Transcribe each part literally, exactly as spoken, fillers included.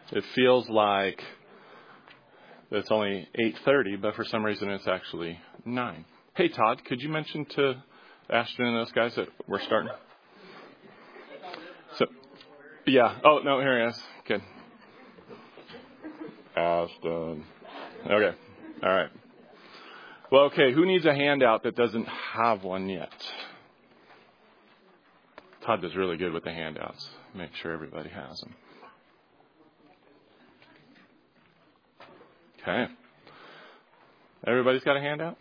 It feels like it's only eight thirty, but for some reason it's actually nine. Hey, Todd, could you mention to Ashton and those guys that we're starting? So, yeah. Oh, no, here he is. Good. Ashton. Okay. All right. Well, okay, who needs a handout that doesn't have one yet? Todd is really good with the handouts. Make sure everybody has them. Okay. Everybody's got a handout?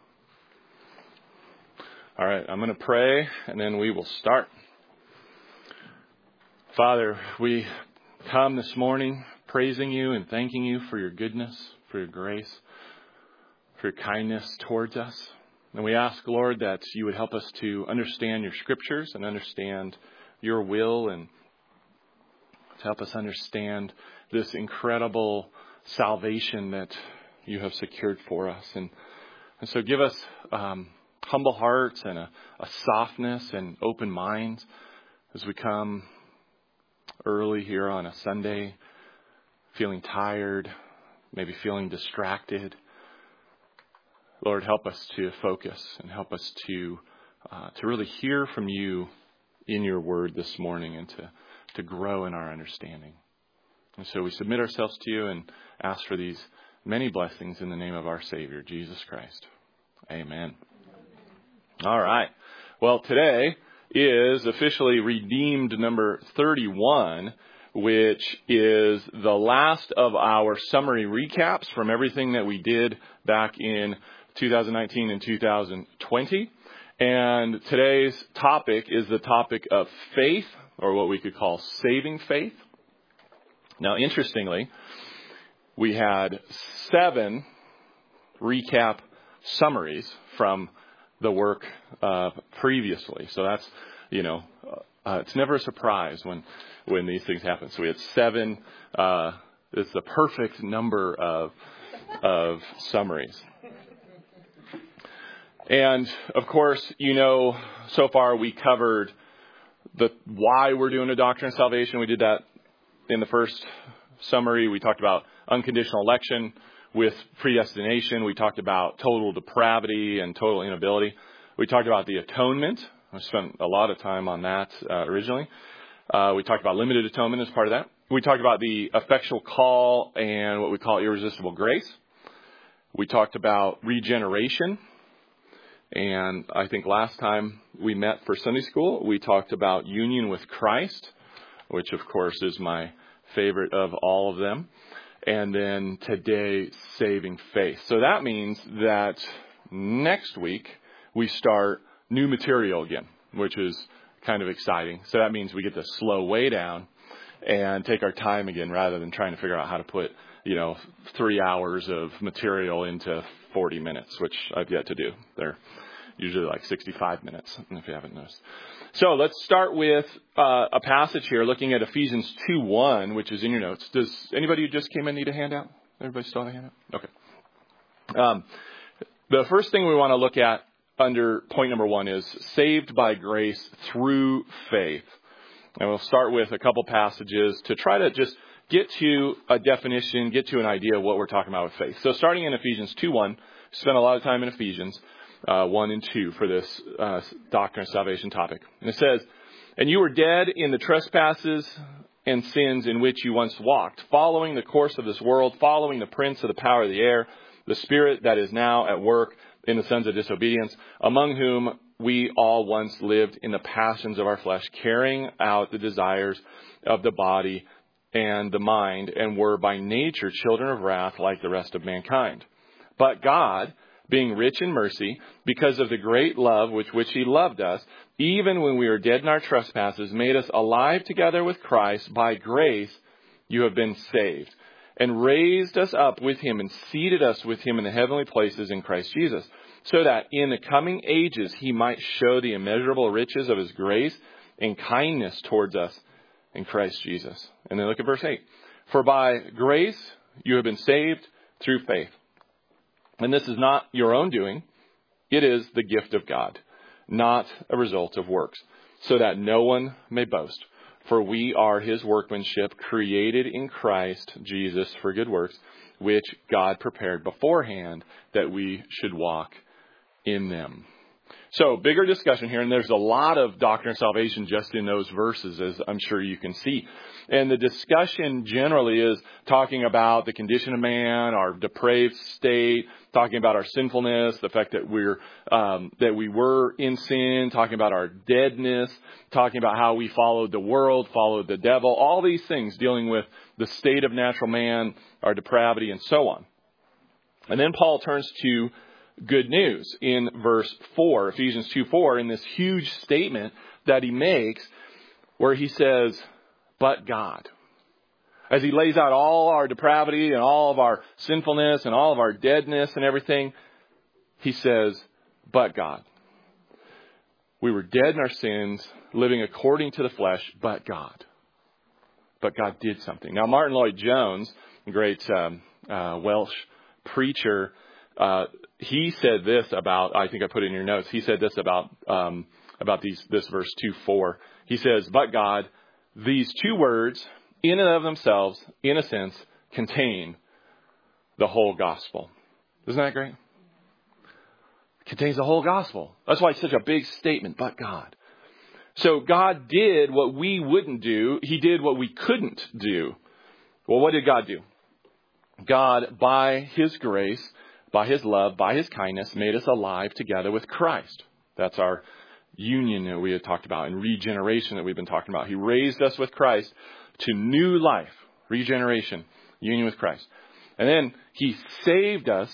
All right, I'm going to pray, and then we will start. Father, we come this morning praising you and thanking you for your goodness, for your grace, for your kindness towards us. And we ask, Lord, that you would help us to understand your scriptures and understand your will, and to help us understand this incredible salvation that you have secured for us. And, and so give us um, humble hearts and a, a softness and open minds as we come early here on a Sunday, feeling tired, maybe feeling distracted. Lord, help us to focus and help us to uh, to really hear from you in your word this morning, and to, to grow in our understanding. And so we submit ourselves to you and ask for these many blessings in the name of our Savior, Jesus Christ. Amen. All right. Well, today is officially Redeemed number thirty-one, which is the last of our summary recaps from everything that we did back in two thousand nineteen and two thousand twenty. And today's topic is the topic of faith, or what we could call saving faith. Now, interestingly, we had seven recap summaries from the work uh, previously. So that's, you know, uh, it's never a surprise when, when these things happen. So we had seven, uh, it's the perfect number of, of summaries. And of course, you know, so far we covered the why we're doing a doctrine of salvation. We did that in the first summary. We talked about unconditional election with predestination. We talked about total depravity and total inability. We talked about the atonement. I spent a lot of time on that uh, originally. Uh, we talked about limited atonement as part of that. We talked about the effectual call and what we call irresistible grace. We talked about regeneration. And I think last time we met for Sunday school, we talked about union with Christ, which of course is my favorite of all of them. And then today, saving faith. So that means that next week we start new material again, which is kind of exciting. So that means we get to slow way down and take our time again, rather than trying to figure out how to put, you know, three hours of material into forty minutes, which I've yet to do. They're usually like sixty-five minutes, if you haven't noticed. So let's start with uh, a passage here, looking at Ephesians two one, which is in your notes. Does anybody who just came in need a handout? Everybody still have a handout? Okay. Um, the first thing we want to look at under point number one is saved by grace through faith. And we'll start with a couple passages to try to just get to a definition, get to an idea of what we're talking about with faith. So starting in Ephesians two one, spent a lot of time in Ephesians uh, one and two for this uh, doctrine of salvation topic. And it says, "And you were dead in the trespasses and sins in which you once walked, following the course of this world, following the prince of the power of the air, the spirit that is now at work in the sons of disobedience, among whom we all once lived in the passions of our flesh, carrying out the desires of the body and the mind, and were by nature children of wrath like the rest of mankind. But God, being rich in mercy, because of the great love with which he loved us, even when we were dead in our trespasses, made us alive together with Christ. By grace you have been saved, and raised us up with him and seated us with him in the heavenly places in Christ Jesus, so that in the coming ages he might show the immeasurable riches of his grace and kindness towards us in Christ Jesus." And then look at verse eight. "For by grace you have been saved through faith. And this is not your own doing. It is the gift of God, not a result of works, so that no one may boast. For we are his workmanship, created in Christ Jesus for good works, which God prepared beforehand that we should walk in them. So, bigger discussion here, and there's a lot of doctrine of salvation just in those verses, as I'm sure you can see. And the discussion generally is talking about the condition of man, our depraved state, talking about our sinfulness, the fact that we're um, that we were in sin, talking about our deadness, talking about how we followed the world, followed the devil, all these things dealing with the state of natural man, our depravity, and so on. And then Paul turns to good news in verse four, Ephesians two four, in this huge statement that he makes where he says, but God. As he lays out all our depravity and all of our sinfulness and all of our deadness and everything, he says, but God. We were dead in our sins, living according to the flesh, but God. But God did something. Now, Martin Lloyd-Jones, a great um, uh, Welsh preacher, uh, he said this about, I think I put it in your notes, he said this about um, about these this verse two four. He says, but God, these two words, in and of themselves, in a sense, contain the whole gospel. Isn't that great? It contains the whole gospel. That's why it's such a big statement, but God. So God did what we wouldn't do. He did what we couldn't do. Well, what did God do? God, by his grace, by his love, by his kindness, made us alive together with Christ. That's our union that we had talked about and regeneration that we've been talking about. He raised us with Christ to new life, regeneration, union with Christ. And then he saved us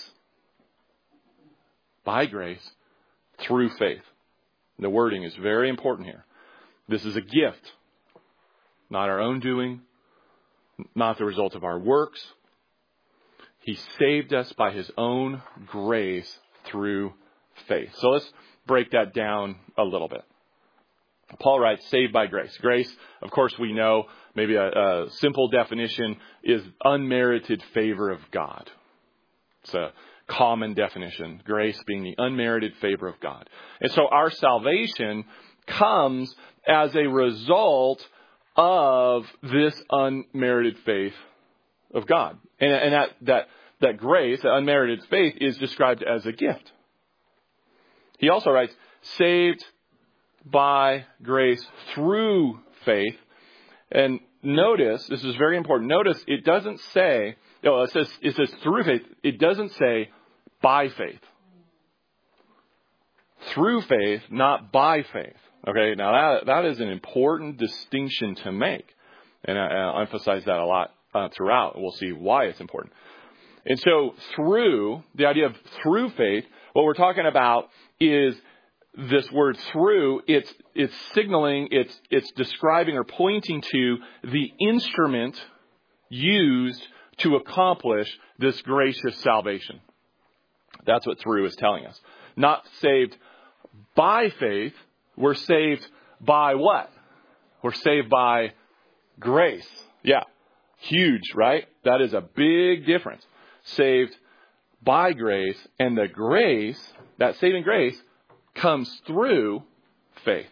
by grace through faith. The wording is very important here. This is a gift, not our own doing, not the result of our works. He saved us by his own grace through faith. So let's break that down a little bit. Paul writes, saved by grace. Grace, of course, we know, maybe a, a simple definition is unmerited favor of God. It's a common definition. Grace being the unmerited favor of God. And so our salvation comes as a result of this unmerited faith of God. And, and that, that, that grace, that unmerited faith, is described as a gift. He also writes, saved by grace through faith. And notice, this is very important. Notice it doesn't say, no, it says, it says through faith. It doesn't say by faith. Through faith, not by faith. Okay, now that, that is an important distinction to make. And I, I emphasize that a lot uh, throughout. We'll see why it's important. And so through, the idea of through faith, what we're talking about is this word through, it's it's signaling, it's it's describing or pointing to the instrument used to accomplish this gracious salvation. That's what through is telling us. Not saved by faith, we're saved by what? We're saved by grace. Yeah. Huge, right? That is a big difference. Saved by grace, and the grace, that saving grace, comes through faith.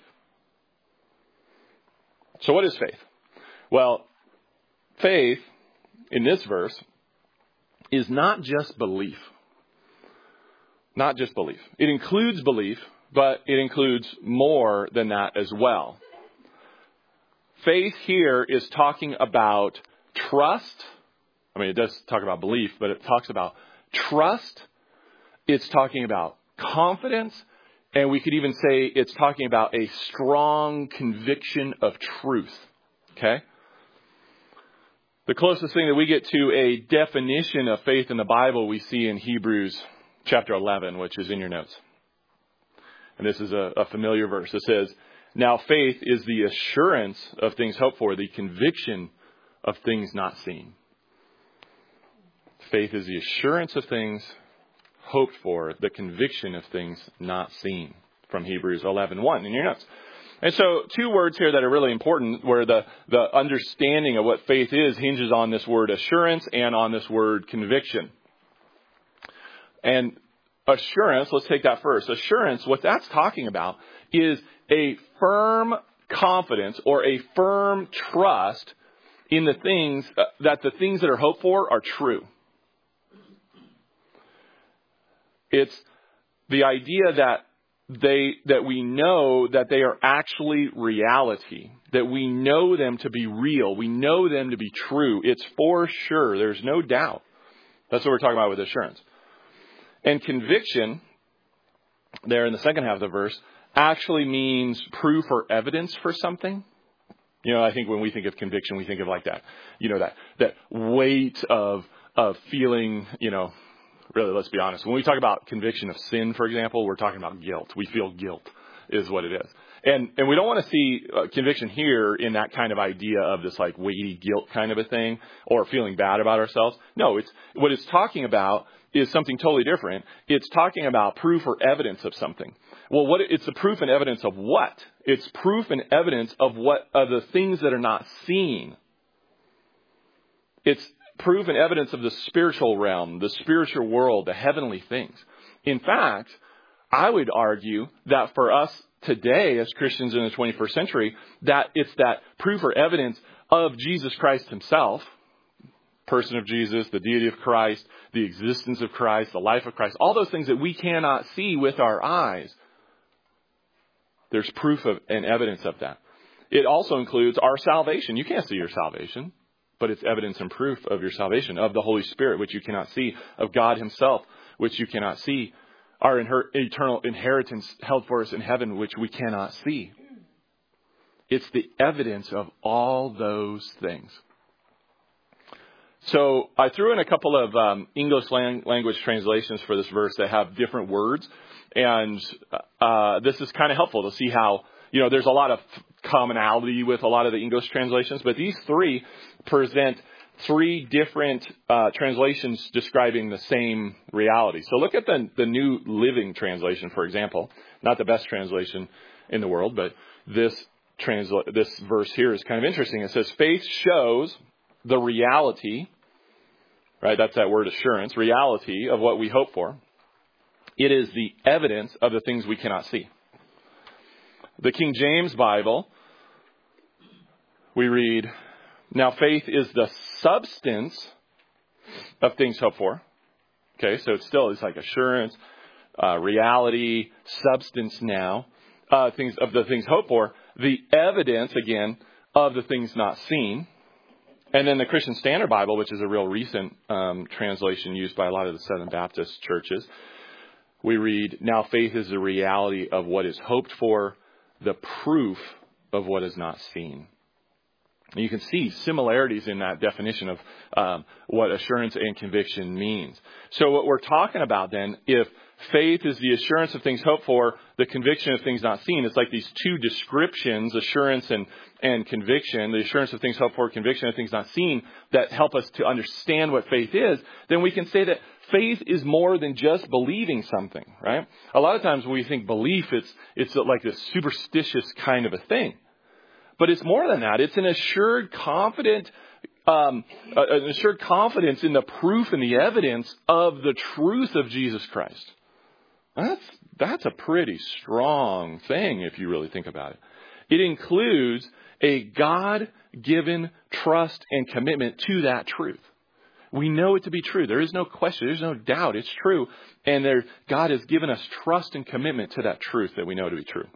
So what is faith? Well, faith in this verse is not just belief. Not just belief. It includes belief, but it includes more than that as well. Faith here is talking about trust. I mean, it does talk about belief, but it talks about trust. It's talking about confidence. And we could even say it's talking about a strong conviction of truth. Okay? The closest thing that we get to a definition of faith in the Bible we see in Hebrews chapter eleven, which is in your notes. And this is a, a familiar verse. It says, now faith is the assurance of things hoped for, the conviction of things not seen. Faith is the assurance of things hoped for, the conviction of things not seen, from Hebrews eleven one in your notes. And so two words here that are really important, where the, the understanding of what faith is hinges on this word assurance and on this word conviction. And assurance, let's take that first. Assurance, what that's talking about is a firm confidence or a firm trust in the things uh, that the things that are hoped for are true. It's the idea that they that we know that they are actually reality, that we know them to be real, we know them to be true. It's for sure. There's no doubt. That's what we're talking about with assurance. And conviction, there in the second half of the verse, actually means proof or evidence for something. You know, I think when we think of conviction, we think of like that, you know, that that weight of of feeling, you know, really, let's be honest. When we talk about conviction of sin, for example, we're talking about guilt. We feel guilt is what it is. And and we don't want to see uh, conviction here in that kind of idea of this like weighty guilt kind of a thing or feeling bad about ourselves. No, it's what it's talking about is something totally different. It's talking about proof or evidence of something. Well, what it's the proof and evidence of what? It's proof and evidence of what of the things that are not seen. It's proof and evidence of the spiritual realm, the spiritual world, the heavenly things. In fact, I would argue that for us today as Christians in the twenty-first century, that it's that proof or evidence of Jesus Christ himself, person of Jesus, the deity of Christ, the existence of Christ, the life of Christ, all those things that we cannot see with our eyes. There's proof of and evidence of that. It also includes our salvation. You can't see your salvation, but it's evidence and proof of your salvation, of the Holy Spirit, which you cannot see, of God himself, which you cannot see, our inher- eternal inheritance held for us in heaven, which we cannot see. It's the evidence of all those things. So I threw in a couple of um, English lang- language translations for this verse that have different words. And uh, this is kind of helpful to see how, you know, there's a lot of commonality with a lot of the English translations. But these three present three different uh, translations describing the same reality. So look at the, the New Living Translation, for example. Not the best translation in the world, but this transla- this verse here is kind of interesting. It says, faith shows the reality, right? That's that word assurance, reality of what we hope for. It is the evidence of the things we cannot see. The King James Bible, we read, now faith is the substance of things hoped for. Okay, so it's still, it's like assurance, uh, reality, substance now, uh, things of the things hoped for. The evidence, again, of the things not seen. And then the Christian Standard Bible, which is a real recent um, translation used by a lot of the Southern Baptist churches, we read, now faith is the reality of what is hoped for, the proof of what is not seen. And you can see similarities in that definition of um, what assurance and conviction means. So what we're talking about then, if faith is the assurance of things hoped for, the conviction of things not seen, it's like these two descriptions, assurance and, and conviction, the assurance of things hoped for, conviction of things not seen, that help us to understand what faith is, then we can say that faith is more than just believing something, right? A lot of times when we think belief, it's it's like this superstitious kind of a thing. But it's more than that. It's an assured, confident, um, an assured confidence in the proof and the evidence of the truth of Jesus Christ. That's that's a pretty strong thing if you really think about it. It includes a God-given trust and commitment to that truth. We know it to be true. There is no question. There's no doubt. It's true. And there, God has given us trust and commitment to that truth that we know to be true.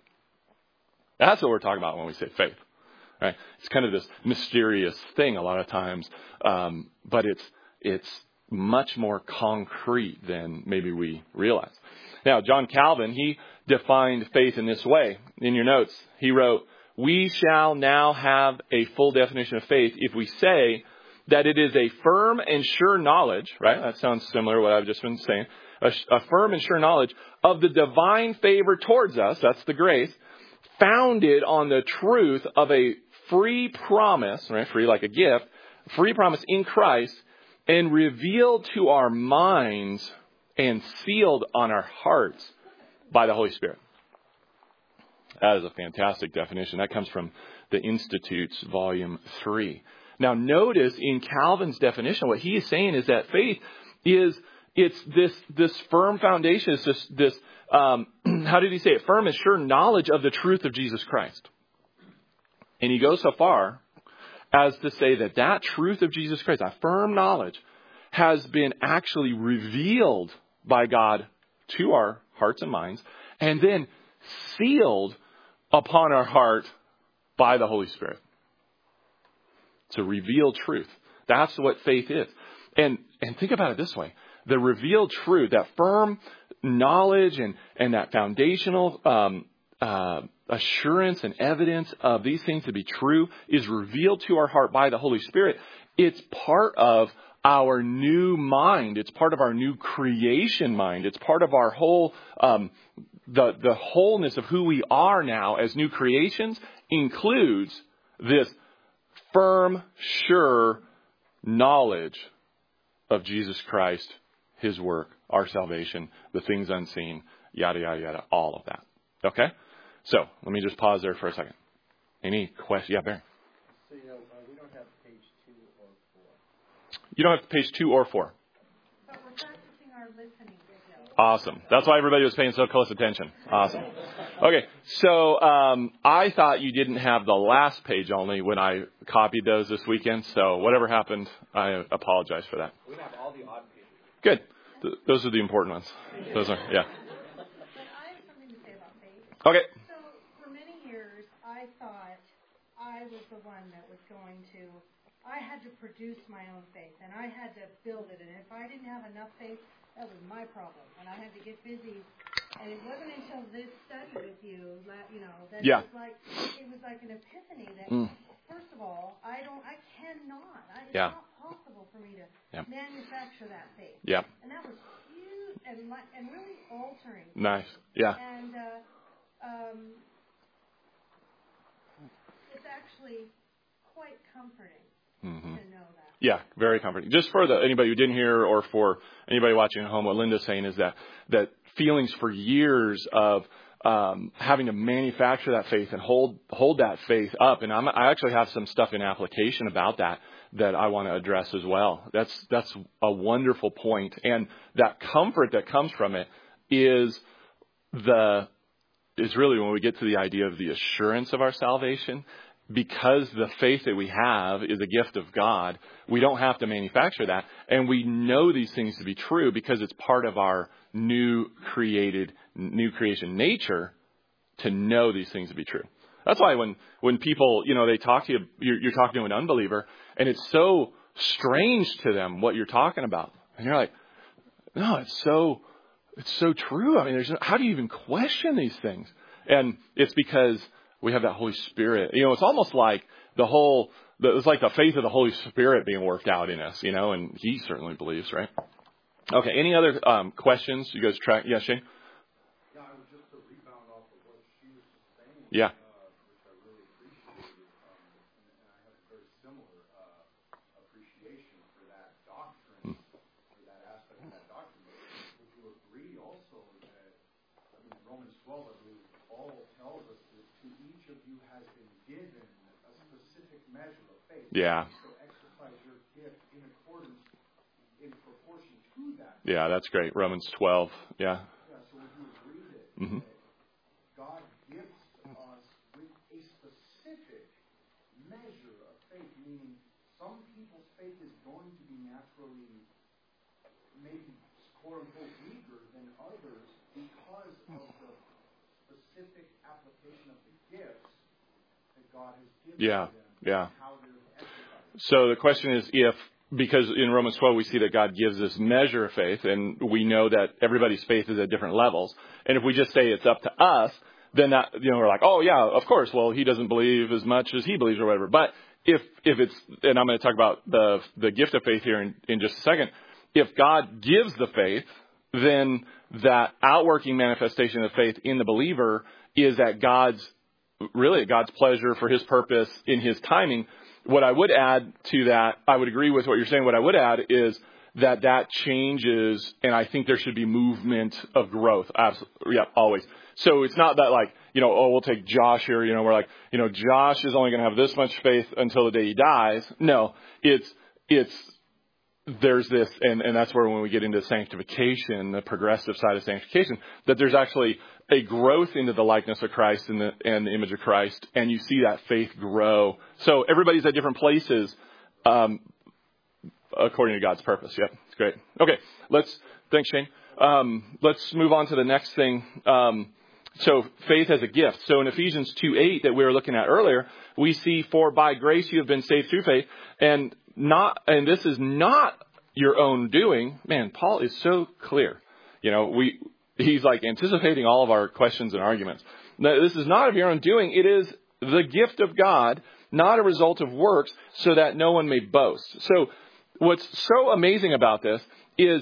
That's what we're talking about when we say faith. Right? It's kind of this mysterious thing a lot of times, um, but it's it's much more concrete than maybe we realize. Now, John Calvin, he defined faith in this way. In your notes, he wrote, we shall now have a full definition of faith if we say that it is a firm and sure knowledge, right? That sounds similar to what I've just been saying. A, a firm and sure knowledge of the divine favor towards us, that's the grace, founded on the truth of a free promise, right? Free like a gift, free promise in Christ, and revealed to our minds and sealed on our hearts by the Holy Spirit. That is a fantastic definition. That comes from the Institutes, Volume three. Now, notice in Calvin's definition, what he is saying is that faith is, it's this, this firm foundation, it's this, this um, how did he say it? Firm and sure knowledge of the truth of Jesus Christ. And he goes so far as to say that that truth of Jesus Christ, that firm knowledge, has been actually revealed by God to our hearts and minds, and then sealed upon our heart by the Holy Spirit. It's a revealed truth. That's what faith is. And and think about it this way. The revealed truth, that firm knowledge and, and that foundational um, uh, assurance and evidence of these things to be true is revealed to our heart by the Holy Spirit. It's part of our new mind. It's part of our new creation mind. It's part of our whole, um, the, the wholeness of who we are now as new creations includes this firm, sure knowledge of Jesus Christ, His work, our salvation, the things unseen, yada, yada, yada, all of that. Okay? So, let me just pause there for a second. Any questions? Yeah, Barry. So, you know, uh, we don't have page two or four. You don't have page two or four. But we're practicing our listening video. Awesome. That's why everybody was paying so close attention. Awesome. Okay, so um, I thought you didn't have the last page only when I copied those this weekend. So whatever happened, I apologize for that. We have all the odd pages. Good. Th- those are the important ones. Those are, yeah. But I have something to say about faith. Okay. So for many years, I thought I was the one that was going to, I had to produce my own faith, and I had to build it. And if I didn't have enough faith, that was my problem. And I had to get busy. And it wasn't until this study with you, you know, that Yeah. it was like it was like an epiphany that, Mm. first of all, I don't, I cannot, I, it's Yeah. not possible for me to Yeah. manufacture that faith. Yeah. And that was huge and like, and really altering. Nice. Yeah. And uh, um, it's actually quite comforting Mm-hmm. to know that. Yeah, very comforting. Just for the anybody who didn't hear, or for anybody watching at home, what Linda's saying is that that feelings for years of um, having to manufacture that faith and hold hold that faith up, and I'm, I actually have some stuff in application about that that I want to address as well. That's that's a wonderful point, and that comfort that comes from it is the is really when we get to the idea of the assurance of our salvation. Because the faith that we have is a gift of God, we don't have to manufacture that. And we know these things to be true because it's part of our new created, new creation nature to know these things to be true. That's why when, when people, you know, they talk to you, you're, you're talking to an unbeliever, and it's so strange to them what you're talking about. And you're like, no, it's so, it's so true. I mean, there's no, how do you even question these things? And it's because we have that Holy Spirit. You know, it's almost like the whole, it's like the faith of the Holy Spirit being worked out in us, you know, and He certainly believes, right? Okay, any other um, questions? You guys track? Yeah, Shane? Yeah, I was just to rebound off of what she was saying. Yeah. Uh, which I really appreciated. Um, and, and I have a very similar uh, appreciation for that doctrine, hmm. for that aspect of that doctrine. Would you agree also that, I mean, Romans twelve, I believe, Paul tells us that to each of you has been given a specific measure of faith. Yeah. So exercise your gift in accordance, in proportion to that. Yeah, that's great. Romans twelve. Yeah. Yeah, so would you agree that, Mm-hmm. that God gives us with a specific measure of faith, meaning some people's faith is going to be naturally maybe quote-unquote weaker than others because of the specific application of the gifts that God has given Yeah, them. yeah. How they're exercised. So the question is if, because in Romans twelve we see that God gives this measure of faith, and we know that everybody's faith is at different levels. And if we just say it's up to us, then that, you know, we're like, oh yeah, of course, well, he doesn't believe as much as he believes or whatever. But if, if it's, and I'm going to talk about the, the gift of faith here in, in just a second. If God gives the faith, then that outworking manifestation of faith in the believer is at God's, really God's pleasure for His purpose in His timing. What I would add to that, I would agree with what you're saying. What I would add is that that changes, and I think there should be movement of growth. Absolutely, yeah, always. So it's not that like, you know, oh, we'll take Josh here. You know, we're like, you know, Josh is only going to have this much faith until the day he dies. No, it's, it's, there's this, and, and that's where when we get into sanctification, the progressive side of sanctification, that there's actually a growth into the likeness of Christ and the, and the image of Christ, and you see that faith grow. So everybody's at different places um, according to God's purpose. Yeah, it's great. Okay, let's, thanks, Shane. Um, let's move on to the next thing. Um, so faith as a gift. So in Ephesians two eight that we were looking at earlier, we see, for by grace you have been saved through faith, and not, and this is not your own doing. Man, Paul is so clear. You know, we, he's like anticipating all of our questions and arguments. Now, this is not of your own doing. It is the gift of God, not a result of works, so that no one may boast. So what's so amazing about this is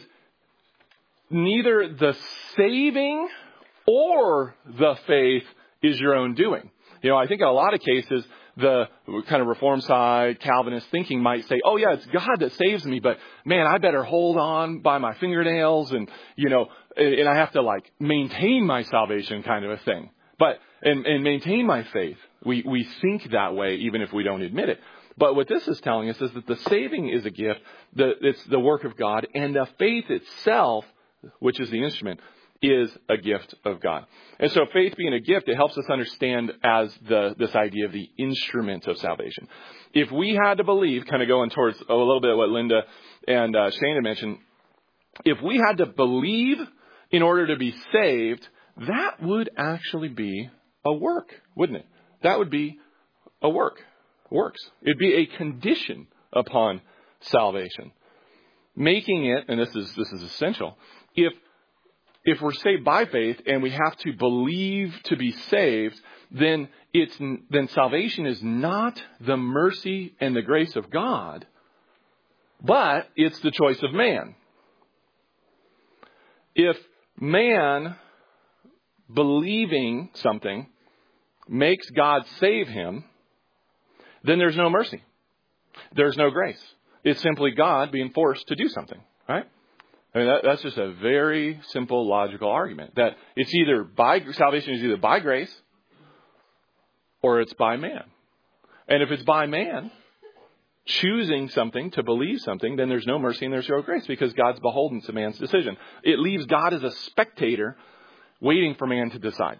neither the saving or the faith is your own doing. You know, I think in a lot of cases, the kind of Reform side, Calvinist thinking might say, oh yeah, it's God that saves me, but man, I better hold on by my fingernails and, you know, and I have to like maintain my salvation kind of a thing. But, and, and maintain my faith. We, we think that way even if we don't admit it. But what this is telling us is that the saving is a gift, the, it's the work of God, and the faith itself, which is the instrument, is a gift of God. And so faith being a gift, it helps us understand as the this idea of the instrument of salvation. If we had to believe, kind of going towards a little bit what Linda and uh, Shane had mentioned, if we had to believe in order to be saved, that would actually be a work, wouldn't it? That would be a work, works. It'd be a condition upon salvation. Making it, and this is this is essential, if If we're saved by faith and we have to believe to be saved, then it's then salvation is not the mercy and the grace of God, but it's the choice of man. If man believing something makes God save him, then there's no mercy. There's no grace. It's simply God being forced to do something, right? I mean, that, that's just a very simple, logical argument. That it's either by, salvation is either by grace or it's by man. And if it's by man choosing something to believe something, then there's no mercy and there's no grace because God's beholden to man's decision. It leaves God as a spectator waiting for man to decide.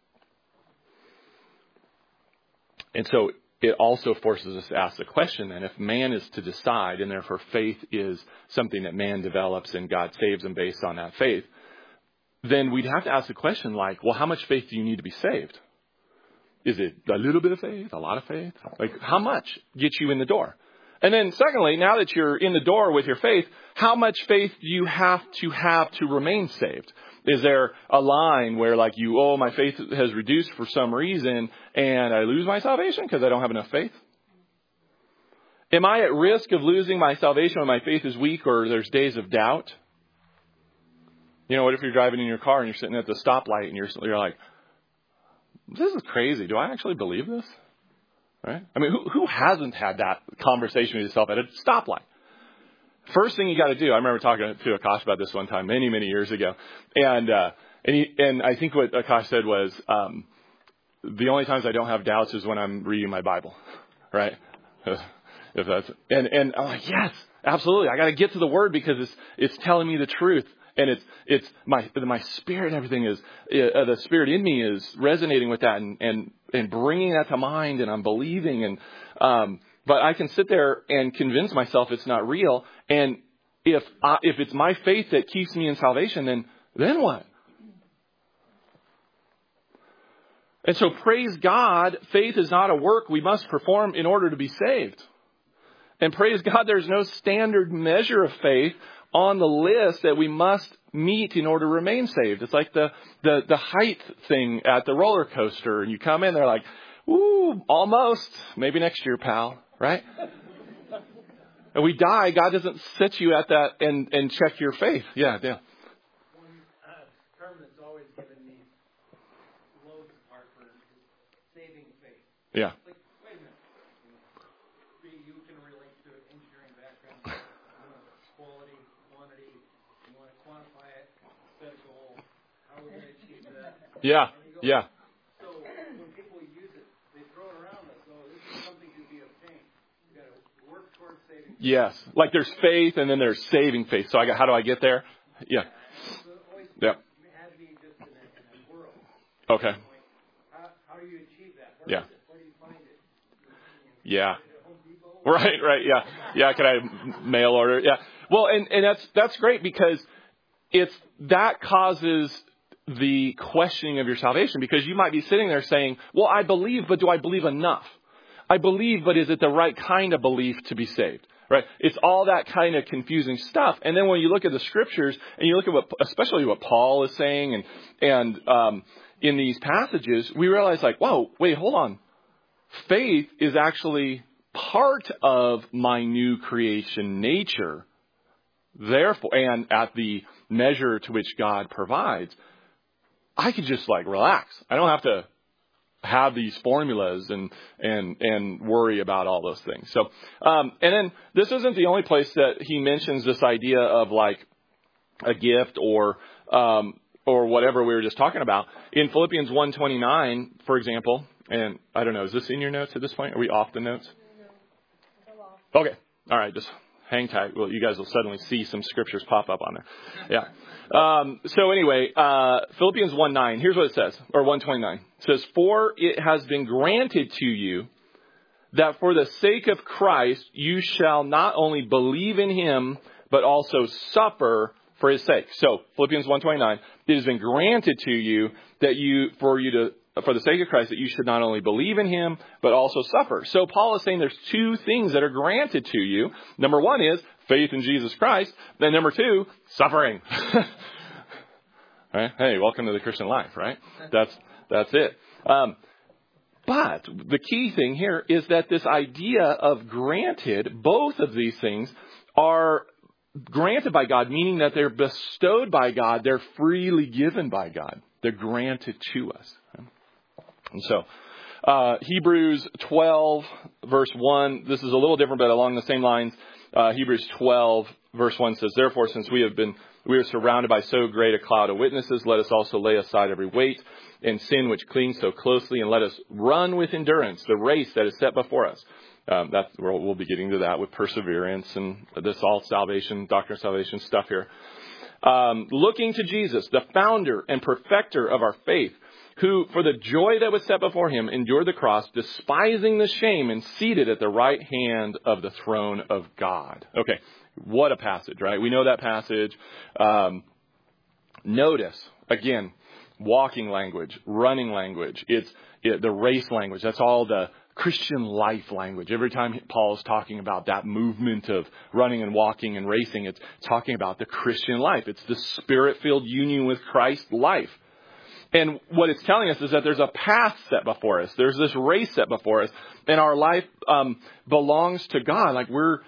And so it also forces us to ask the question, and if man is to decide, and therefore faith is something that man develops and God saves them based on that faith, then we'd have to ask the question like, well, how much faith do you need to be saved? Is it a little bit of faith, a lot of faith? Like, how much gets you in the door? And then secondly, now that you're in the door with your faith, how much faith do you have to have to remain saved? Is there a line where like you, oh, my faith has reduced for some reason and I lose my salvation because I don't have enough faith? Am I at risk of losing my salvation when my faith is weak or there's days of doubt? You know, what if you're driving in your car and you're sitting at the stoplight and you're, you're like, this is crazy. Do I actually believe this? Right? I mean, who, who hasn't had that conversation with yourself at a stoplight? First thing you got to do, I remember talking to Akash about this one time many, many years ago. And, uh, and he, and I think what Akash said was, um, the only times I don't have doubts is when I'm reading my Bible, right? If that's, and, and I'm like, yes, absolutely. I got to get to the word because it's, it's telling me the truth. And it's, it's my, my spirit and everything is, uh, the spirit in me is resonating with that and, and, and bringing that to mind, and I'm believing. And, um, but I can sit there and convince myself it's not real. And if, I, if it's my faith that keeps me in salvation, then, then what? And so praise God, faith is not a work we must perform in order to be saved. And praise God, there's no standard measure of faith on the list that we must meet in order to remain saved. It's like the, the, the height thing at the roller coaster. And you come in, they're like, ooh, almost. Maybe next year, pal. Right? And we die. God doesn't set you at that and, and check your faith. Yeah, yeah. One uh, term that's always given me loads of heartburn is saving faith. Yeah. Like, wait a minute. You can relate to an engineering background. You know, quality, quantity. You want to quantify it, set a goal. How are we going to achieve that? Yeah, yeah. So when people use it, they throw it around us. Oh, this is something to be obtained. You got to work towards saving. Yes. Like there's faith and then there's saving faith. So I got, how do I get there? Yeah. Yeah. Okay. How do you achieve that? Yeah. Where do you find it? Yeah. Right, right, yeah. Yeah, can I mail order? Yeah. Well, and, and that's that's great because it's that causes the questioning of your salvation, because you might be sitting there saying, well, I believe, but do I believe enough? I believe, but is it the right kind of belief to be saved? Right? It's all that kind of confusing stuff. And then when you look at the scriptures and you look at what, especially what Paul is saying and, and, um, in these passages, we realize like, whoa, wait, hold on. Faith is actually part of my new creation nature. Therefore, and at the measure to which God provides, I could just like relax. I don't have to have these formulas and, and, and worry about all those things. So, um, and then this isn't the only place that he mentions this idea of like a gift or, um, or whatever we were just talking about. In Philippians one twenty-nine, for example, and I don't know, is this in your notes at this point? Are we off the notes? Okay. All right. Just hang tight. Well, you guys will suddenly see some scriptures pop up on there. Yeah. Um, so anyway, uh, Philippians one nine, here's what it says, or one twenty-nine. It says, for it has been granted to you that for the sake of Christ, you shall not only believe in him, but also suffer for his sake. So Philippians one twenty-nine, it has been granted to you that you, for you to, for the sake of Christ, that you should not only believe in him, but also suffer. So Paul is saying there's two things that are granted to you. Number one is faith in Jesus Christ. Then number two, suffering. Right? Hey, welcome to the Christian life, right? That's, that's it. Um, but the key thing here is that this idea of granted, both of these things are granted by God, meaning that they're bestowed by God. They're freely given by God. They're granted to us. And so, uh, Hebrews twelve, verse one, this is a little different, but along the same lines. Uh, Hebrews twelve, verse one says, therefore, since we have been, we are surrounded by so great a cloud of witnesses, let us also lay aside every weight and sin which clings so closely, and let us run with endurance the race that is set before us. Um, that's, we'll, we'll be getting to that with perseverance and this all salvation, doctrine of salvation stuff here. Um, looking to Jesus, the founder and perfecter of our faith, who, for the joy that was set before him, endured the cross, despising the shame, and seated at the right hand of the throne of God. Okay, what a passage, right? We know that passage. Um, notice, again, walking language, running language. It's it, the race language. That's all the Christian life language. Every time Paul is talking about that movement of running and walking and racing, it's talking about the Christian life. It's the spirit-filled union with Christ life. And what it's telling us is that there's a path set before us. There's this race set before us. And our life um, belongs to God. Like we're,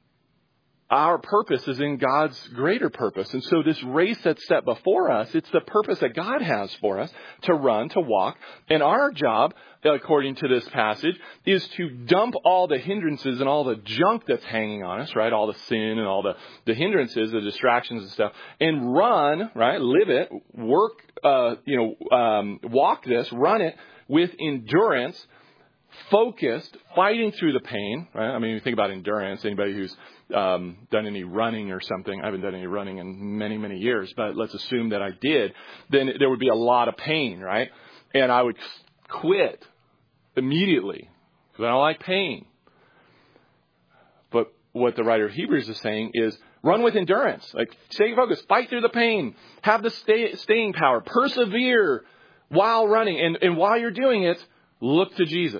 our purpose is in God's greater purpose. And so this race that's set before us, it's the purpose that God has for us to run, to walk. And our job, according to this passage, is to dump all the hindrances and all the junk that's hanging on us, right? All the sin and all the, the hindrances, the distractions and stuff, and run, right? Live it, work, uh, you know, um, walk this, run it with endurance, focused, fighting through the pain, right? I mean, you think about endurance, anybody who's um, done any running or something, I haven't done any running in many, many years, but let's assume that I did, then there would be a lot of pain, right? And I would quit immediately because I don't like pain. But what the writer of Hebrews is saying is run with endurance, like stay focused, fight through the pain, have the stay, staying power, persevere while running. And, and while you're doing it, look to Jesus.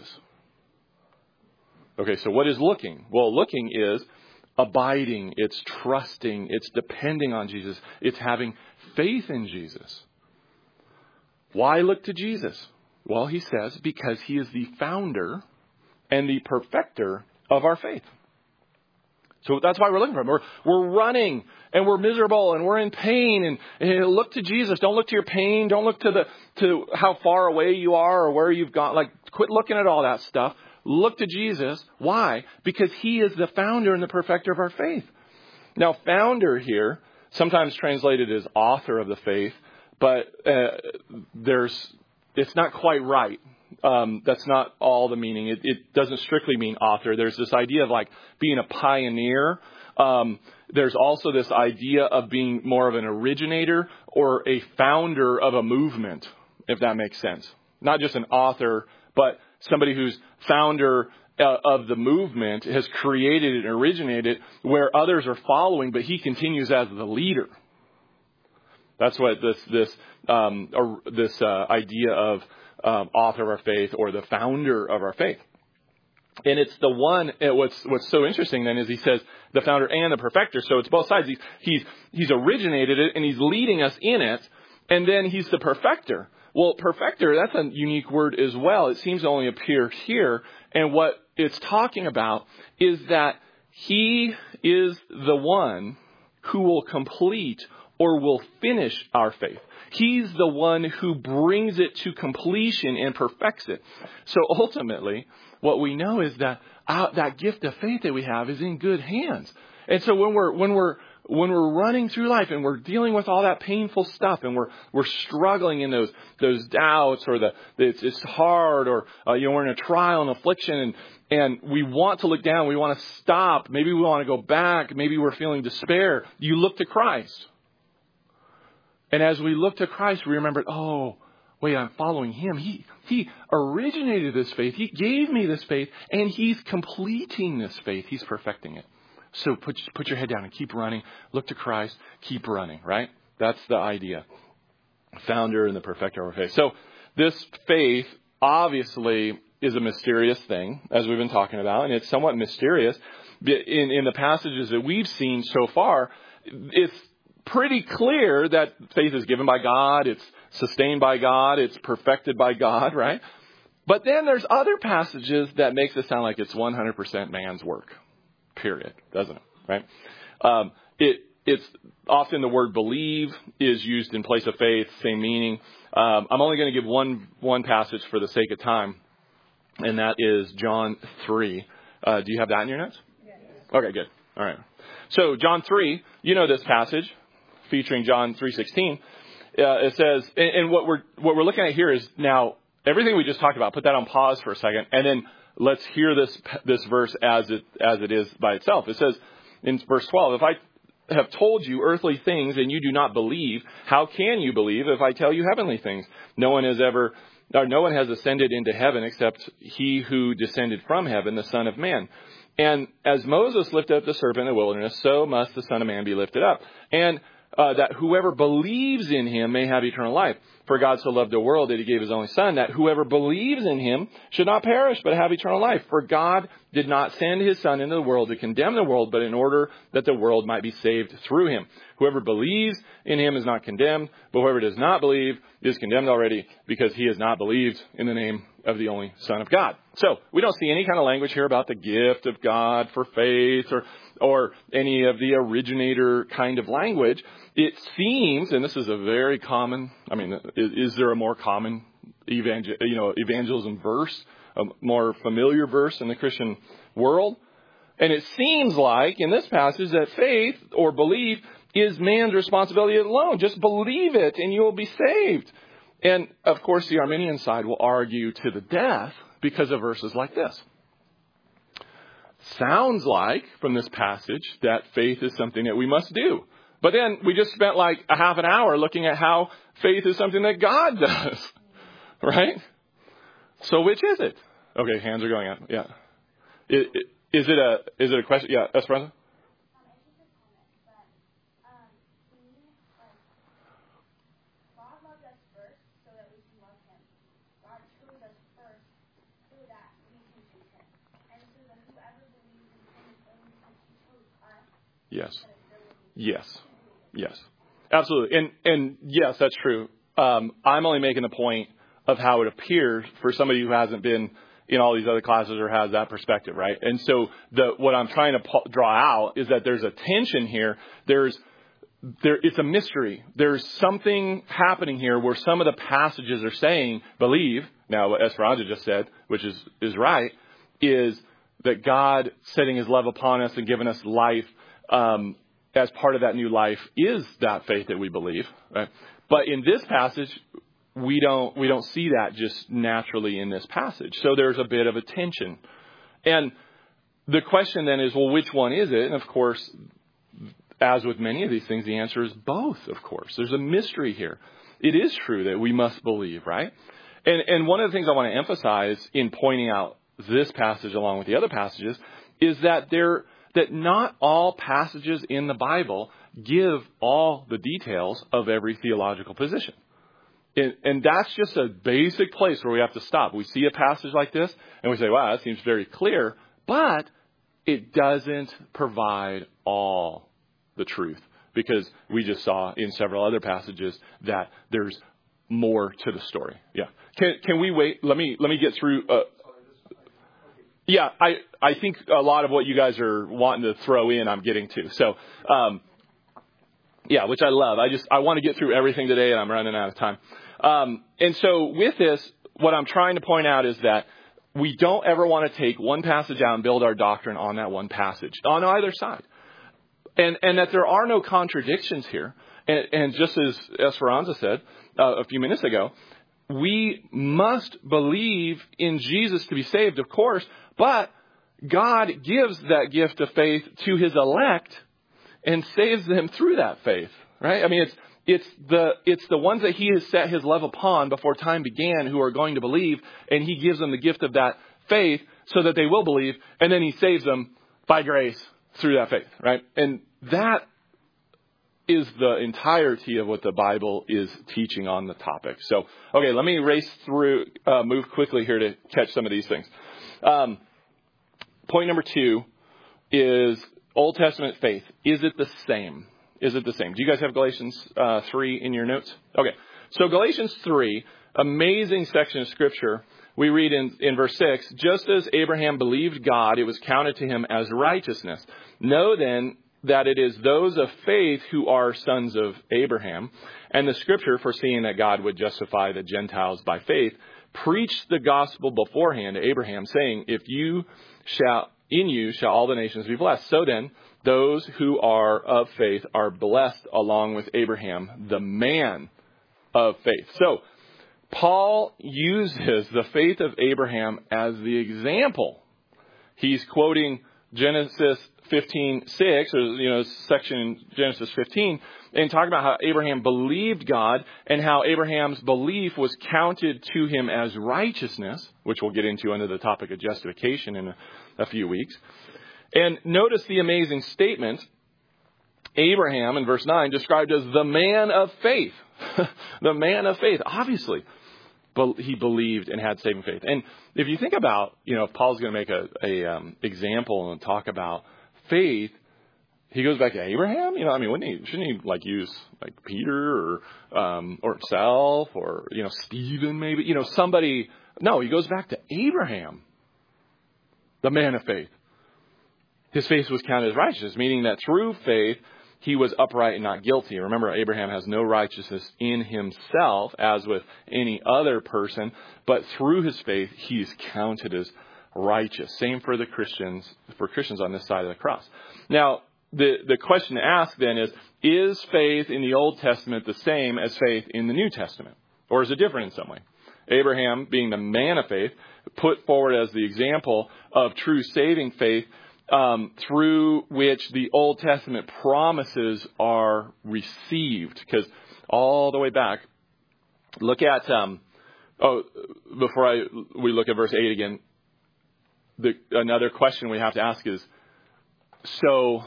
Okay, so what is looking? Well, looking is abiding, it's trusting, it's depending on Jesus, it's having faith in Jesus. Why look to Jesus? Well, he says, because he is the founder and the perfecter of our faith. So that's why we're looking for him. We're, we're running and we're miserable and we're in pain, and, and look to Jesus. Don't look to your pain. Don't look to the, to how far away you are or where you've gone. Like, quit looking at all that stuff. Look to Jesus. Why? Because he is the founder and the perfecter of our faith. Now, founder here, sometimes translated as author of the faith, but uh, there's, it's not quite right. Um, that's not all the meaning. It, it doesn't strictly mean author. There's this idea of like being a pioneer. Um, there's also this idea of being more of an originator or a founder of a movement, if that makes sense. Not just an author, but somebody who's founder uh, of the movement, has created and originated where others are following, but he continues as the leader. That's what this this um, or this uh, idea of um, author of our faith or the founder of our faith. And it's the one. It, what's what's so interesting then is he says the founder and the perfecter. So it's both sides. He's he's he's originated it and he's leading us in it, and then he's the perfecter. Well, perfecter, that's a unique word as well. It seems to only appear here. And what it's talking about is that he is the one who will complete or will finish our faith. He's the one who brings it to completion and perfects it. So ultimately, what we know is that uh, that gift of faith that we have is in good hands. And so when we're when we're when we're running through life and we're dealing with all that painful stuff and we're we're struggling in those those doubts or the it's, it's hard or uh, you know we're in a trial and affliction and and we want to look down, we want to stop, maybe we want to go back, maybe we're feeling despair. You look to Christ. And as we look to Christ, we remember, oh, wait, I'm following him. He he originated this faith. He gave me this faith, and he's completing this faith. He's perfecting it. So put put your head down and keep running. Look to Christ. Keep running, right? That's the idea. Founder and the perfecter of our faith. So this faith obviously is a mysterious thing, as we've been talking about, and it's somewhat mysterious. In, in the passages that we've seen so far, it's pretty clear that faith is given by God, it's sustained by God, it's perfected by God, right? But then there's other passages that makes it sound like it's one hundred percent man's work, period, doesn't it, right? Um, it It's often the word believe is used in place of faith, same meaning. Um, I'm only going to give one one passage for the sake of time, and that is John three. Uh, do you have that in your notes? Yes. Okay, good. All right. So John three, you know this passage, featuring John three sixteen. Uh, it says, and, and what we're what we're looking at here is now everything we just talked about. Put that on pause for a second, and then let's hear this this verse as it as it is by itself. It says in verse twelve, "If I have told you earthly things and you do not believe, how can you believe if I tell you heavenly things? No one has ever, or no one has ascended into heaven except he who descended from heaven, the Son of Man." And as Moses lifted up the serpent in the wilderness, so must the Son of Man be lifted up. And uh, that whoever believes in him may have eternal life. For God so loved the world that he gave his only Son, that whoever believes in him should not perish, but have eternal life. For God did not send his Son into the world to condemn the world, but in order that the world might be saved through him. Whoever believes in him is not condemned, but whoever does not believe is condemned already, because he has not believed in the name of the only Son of God. So we don't see any kind of language here about the gift of God for faith or or any of the originator kind of language. It seems, and this is a very common, I mean, is, is there a more common evangel, you know, evangelism verse, a more familiar verse in the Christian world? And it seems like in this passage that faith or belief is man's responsibility alone. Just believe it and you will be saved. And of course, the Arminian side will argue to the death because of verses like this. Sounds like from this passage that faith is something that we must do. But then we just spent like a half an hour looking at how faith is something that God does. Right? So which is it? Okay, hands are going up. Yeah. Is, is it a is it a question? Yeah, Esperanza? Yes. Yes. Yes. Absolutely. And and yes, that's true. Um, I'm only making the point of how it appears for somebody who hasn't been in all these other classes or has that perspective, right? And so the what I'm trying to po- draw out is that there's a tension here. There's there it's a mystery. There's something happening here where some of the passages are saying believe. Now, what Esperanza just said, which is is right, is that God setting his love upon us and giving us life um, as part of that new life is that faith that we believe. Right? But in this passage, we don't we don't see that just naturally in this passage. So there's a bit of a tension. And the question then is, well, which one is it? And of course, as with many of these things, the answer is both, of course. There's a mystery here. It is true that we must believe, right? And and one of the things I want to emphasize in pointing out this passage along with the other passages is that there that not all passages in the Bible give all the details of every theological position. And, and that's just a basic place where we have to stop. We see a passage like this and we say, wow, that seems very clear, but it doesn't provide all the truth, because we just saw in several other passages that there's more to the story. Yeah. Can can we wait? Let me let me get through. Uh, yeah, I I think a lot of what you guys are wanting to throw in, I'm getting to. So, um, yeah, which I love. I just I want to get through everything today, and I'm running out of time. Um, and so with this, what I'm trying to point out is that we don't ever want to take one passage out and build our doctrine on that one passage on either side. And and that there are no contradictions here. And, and just as Esperanza said uh, a few minutes ago, we must believe in Jesus to be saved, of course, but God gives that gift of faith to his elect and saves them through that faith, right? I mean, it's it's the it's the ones that he has set his love upon before time began who are going to believe, and he gives them the gift of that faith so that they will believe, and then he saves them by grace through that faith, right? And that is the entirety of what the Bible is teaching on the topic. So, okay, let me race through, uh, move quickly here to catch some of these things. Um, point number two is Old Testament faith. Is it the same? Is it the same? Do you guys have Galatians uh, three in your notes? Okay, so Galatians three, amazing section of Scripture. We read in, in verse six, just as Abraham believed God, it was counted to him as righteousness. Know then that it is those of faith who are sons of Abraham. And the Scripture, foreseeing that God would justify the Gentiles by faith, preached the gospel beforehand to Abraham, saying, if you shall, in you shall all the nations be blessed. So then, those who are of faith are blessed along with Abraham, the man of faith. So, Paul uses the faith of Abraham as the example. He's quoting Genesis fifteen six, or, you know, section in Genesis fifteen, and talking about how Abraham believed God and how Abraham's belief was counted to him as righteousness, which we'll get into under the topic of justification in a, a few weeks. And notice the amazing statement. Abraham, in verse nine, described as the man of faith. The man of faith, obviously. But he believed and had saving faith. And if you think about, you know, if Paul's going to make a, a um, example and talk about faith, he goes back to Abraham. You know, I mean, wouldn't he? Shouldn't he like use like Peter or um, or himself or, you know, Stephen maybe? You know, somebody. No, he goes back to Abraham, the man of faith. His faith was counted as righteousness, meaning that through faith he was upright and not guilty. Remember, Abraham has no righteousness in himself, as with any other person, but through his faith, he's counted as righteous. Same for the Christians, for Christians on this side of the cross. Now, the, the question to ask then is, is faith in the Old Testament the same as faith in the New Testament? Or is it different in some way? Abraham, being the man of faith, put forward as the example of true saving faith, Um, through which the Old Testament promises are received. Because all the way back, look at, um, oh, before I we look at verse eight again, the, another question we have to ask is, so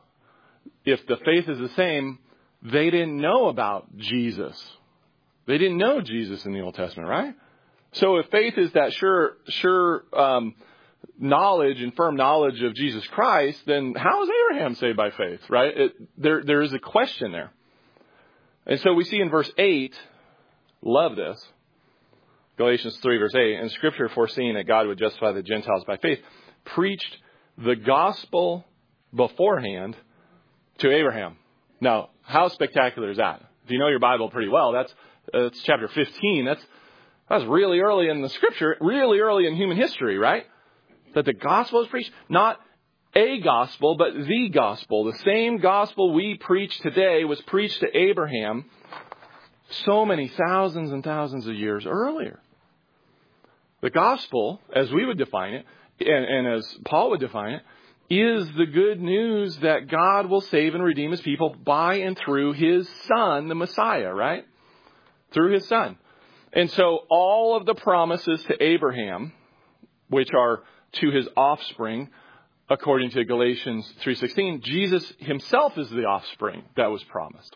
if the faith is the same, they didn't know about Jesus. They didn't know Jesus in the Old Testament, right? So if faith is that sure, sure, um, knowledge and firm knowledge of Jesus Christ, then how is Abraham saved by faith, right? It, there, there is a question there. And so we see in verse eight, love this, Galatians three, verse eight, and Scripture, foreseeing that God would justify the Gentiles by faith, preached the gospel beforehand to Abraham. Now, how spectacular is that? If you know your Bible pretty well, that's, that's chapter fifteen. That's, that's really early in the Scripture, really early in human history, right? That the gospel is preached, not a gospel, but the gospel. The same gospel we preach today was preached to Abraham so many thousands and thousands of years earlier. The gospel, as we would define it, and, and as Paul would define it, is the good news that God will save and redeem his people by and through his Son, the Messiah, right? Through his Son. And so all of the promises to Abraham, which are to his offspring, according to Galatians three sixteen, Jesus himself is the offspring that was promised.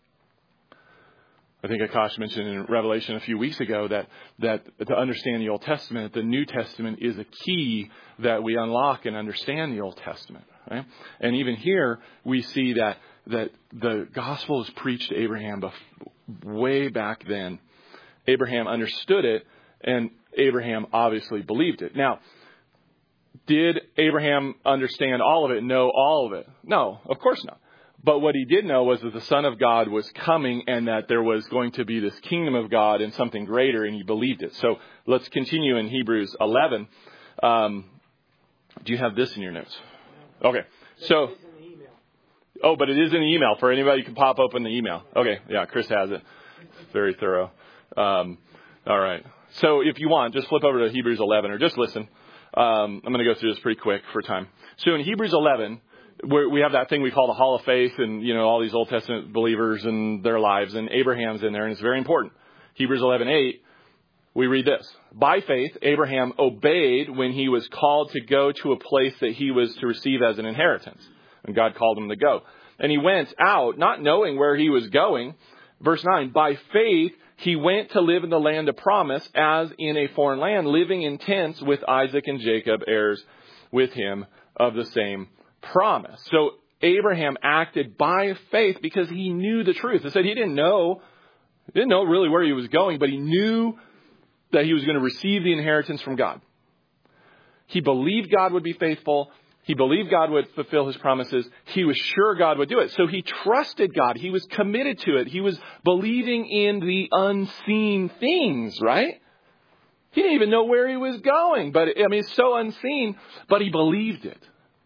I think Akash mentioned in Revelation a few weeks ago that, that to understand the Old Testament, the New Testament is a key that we unlock and understand the Old Testament. Right? And even here, we see that, that the gospel was preached to Abraham bef- way back then. Abraham understood it, and Abraham obviously believed it. Now, did Abraham understand all of it, know all of it? No, of course not. But what he did know was that the Son of God was coming and that there was going to be this kingdom of God and something greater, and he believed it. So let's continue in Hebrews eleven. Um, do you have this in your notes? Okay. So, oh, but it is in the email. For anybody who can pop open the email. Okay. Yeah, Chris has it. Very thorough. Um, all right. So if you want, just flip over to Hebrews eleven or just listen. Um, I'm going to go through this pretty quick for time. So in Hebrews eleven, where we have that thing we call the Hall of Faith, and, you know, all these Old Testament believers and their lives, and Abraham's in there, and it's very important. Hebrews eleven eight, we read this. By faith, Abraham obeyed when he was called to go to a place that he was to receive as an inheritance. And God called him to go. And he went out, not knowing where he was going. Verse nine, by faith, he went to live in the land of promise as in a foreign land, living in tents with Isaac and Jacob, heirs with him of the same promise. So Abraham acted by faith because he knew the truth. It said he didn't know, he didn't know really where he was going, but he knew that he was going to receive the inheritance from God. He believed God would be faithful. He believed God would fulfill his promises. He was sure God would do it. So he trusted God. He was committed to it. He was believing in the unseen things, right? He didn't even know where he was going, but I mean, it's so unseen, but he believed it.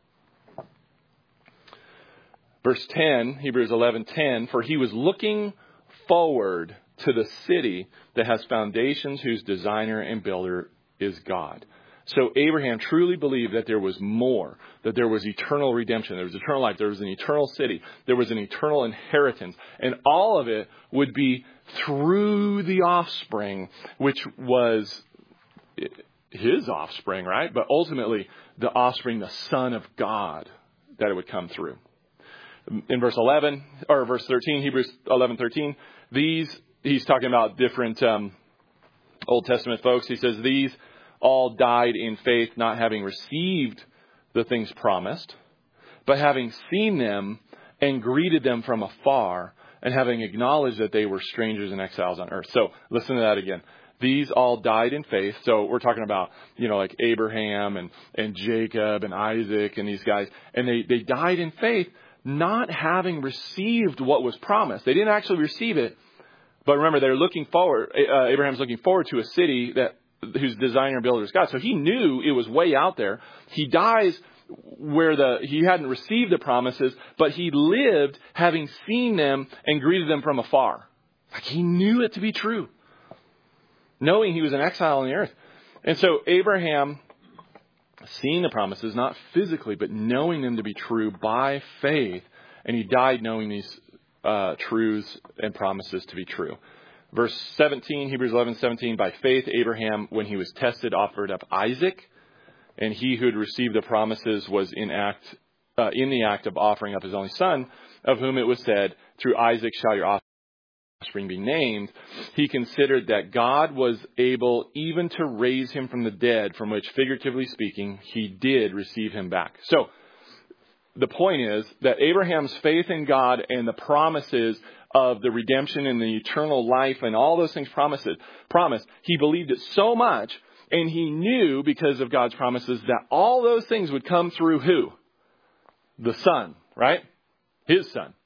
Verse ten, Hebrews eleven ten, for he was looking forward to the city that has foundations, whose designer and builder is God. So Abraham truly believed that there was more, that there was eternal redemption, there was eternal life, there was an eternal city, there was an eternal inheritance, and all of it would be through the offspring, which was his offspring, right? But ultimately, the offspring, the Son of God, that it would come through. In verse eleven, or verse thirteen, Hebrews eleven thirteen, these, he's talking about different um, Old Testament folks. He says, these all died in faith, not having received the things promised, but having seen them and greeted them from afar, and having acknowledged that they were strangers and exiles on earth. So listen to that again. These all died in faith. So we're talking about, you know, like Abraham and, and Jacob and Isaac and these guys. And they, they died in faith, not having received what was promised. They didn't actually receive it. But remember, they're looking forward. Uh, Abraham's looking forward to a city that whose designer and builder is God. So he knew it was way out there. He dies where the he hadn't received the promises, but he lived having seen them and greeted them from afar. Like he knew it to be true, knowing he was an exile on the earth. And so Abraham, seeing the promises, not physically, but knowing them to be true by faith, and he died knowing these uh, truths and promises to be true. Verse seventeen, Hebrews eleven seventeen, by faith Abraham, when he was tested, offered up Isaac, and he who had received the promises was in act uh, in the act of offering up his only son, of whom it was said, through Isaac shall your offspring be named. He considered that God was able even to raise him from the dead, from which, figuratively speaking, he did receive him back. So the point is that Abraham's faith in God and the promises of the redemption and the eternal life and all those things promises, promised, he believed it so much, and he knew because of God's promises that all those things would come through who? The Son, right? His Son.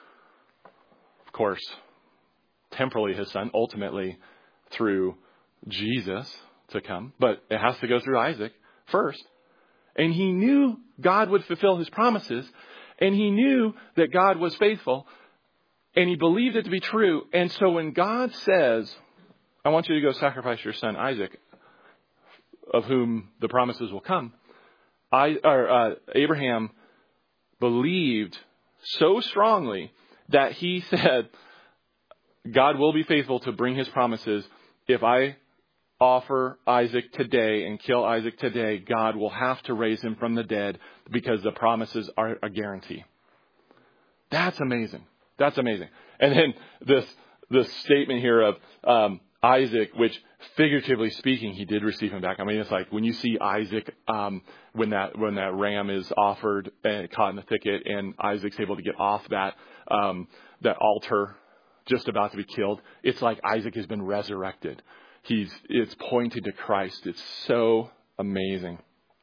Of course, temporally his Son, ultimately through Jesus to come, but it has to go through Isaac first. And he knew God would fulfill his promises, and he knew that God was faithful. And he believed it to be true. And so when God says, I want you to go sacrifice your son Isaac, of whom the promises will come, I, or, uh, Abraham believed so strongly that he said, God will be faithful to bring his promises. If I offer Isaac today and kill Isaac today, God will have to raise him from the dead because the promises are a guarantee. That's amazing. That's amazing. And then this, this statement here of, um, Isaac, which figuratively speaking, he did receive him back. I mean, it's like when you see Isaac, um, when that, when that ram is offered and caught in the thicket and Isaac's able to get off that, um, that altar just about to be killed. It's like Isaac has been resurrected. He's, it's pointing to Christ. It's so amazing.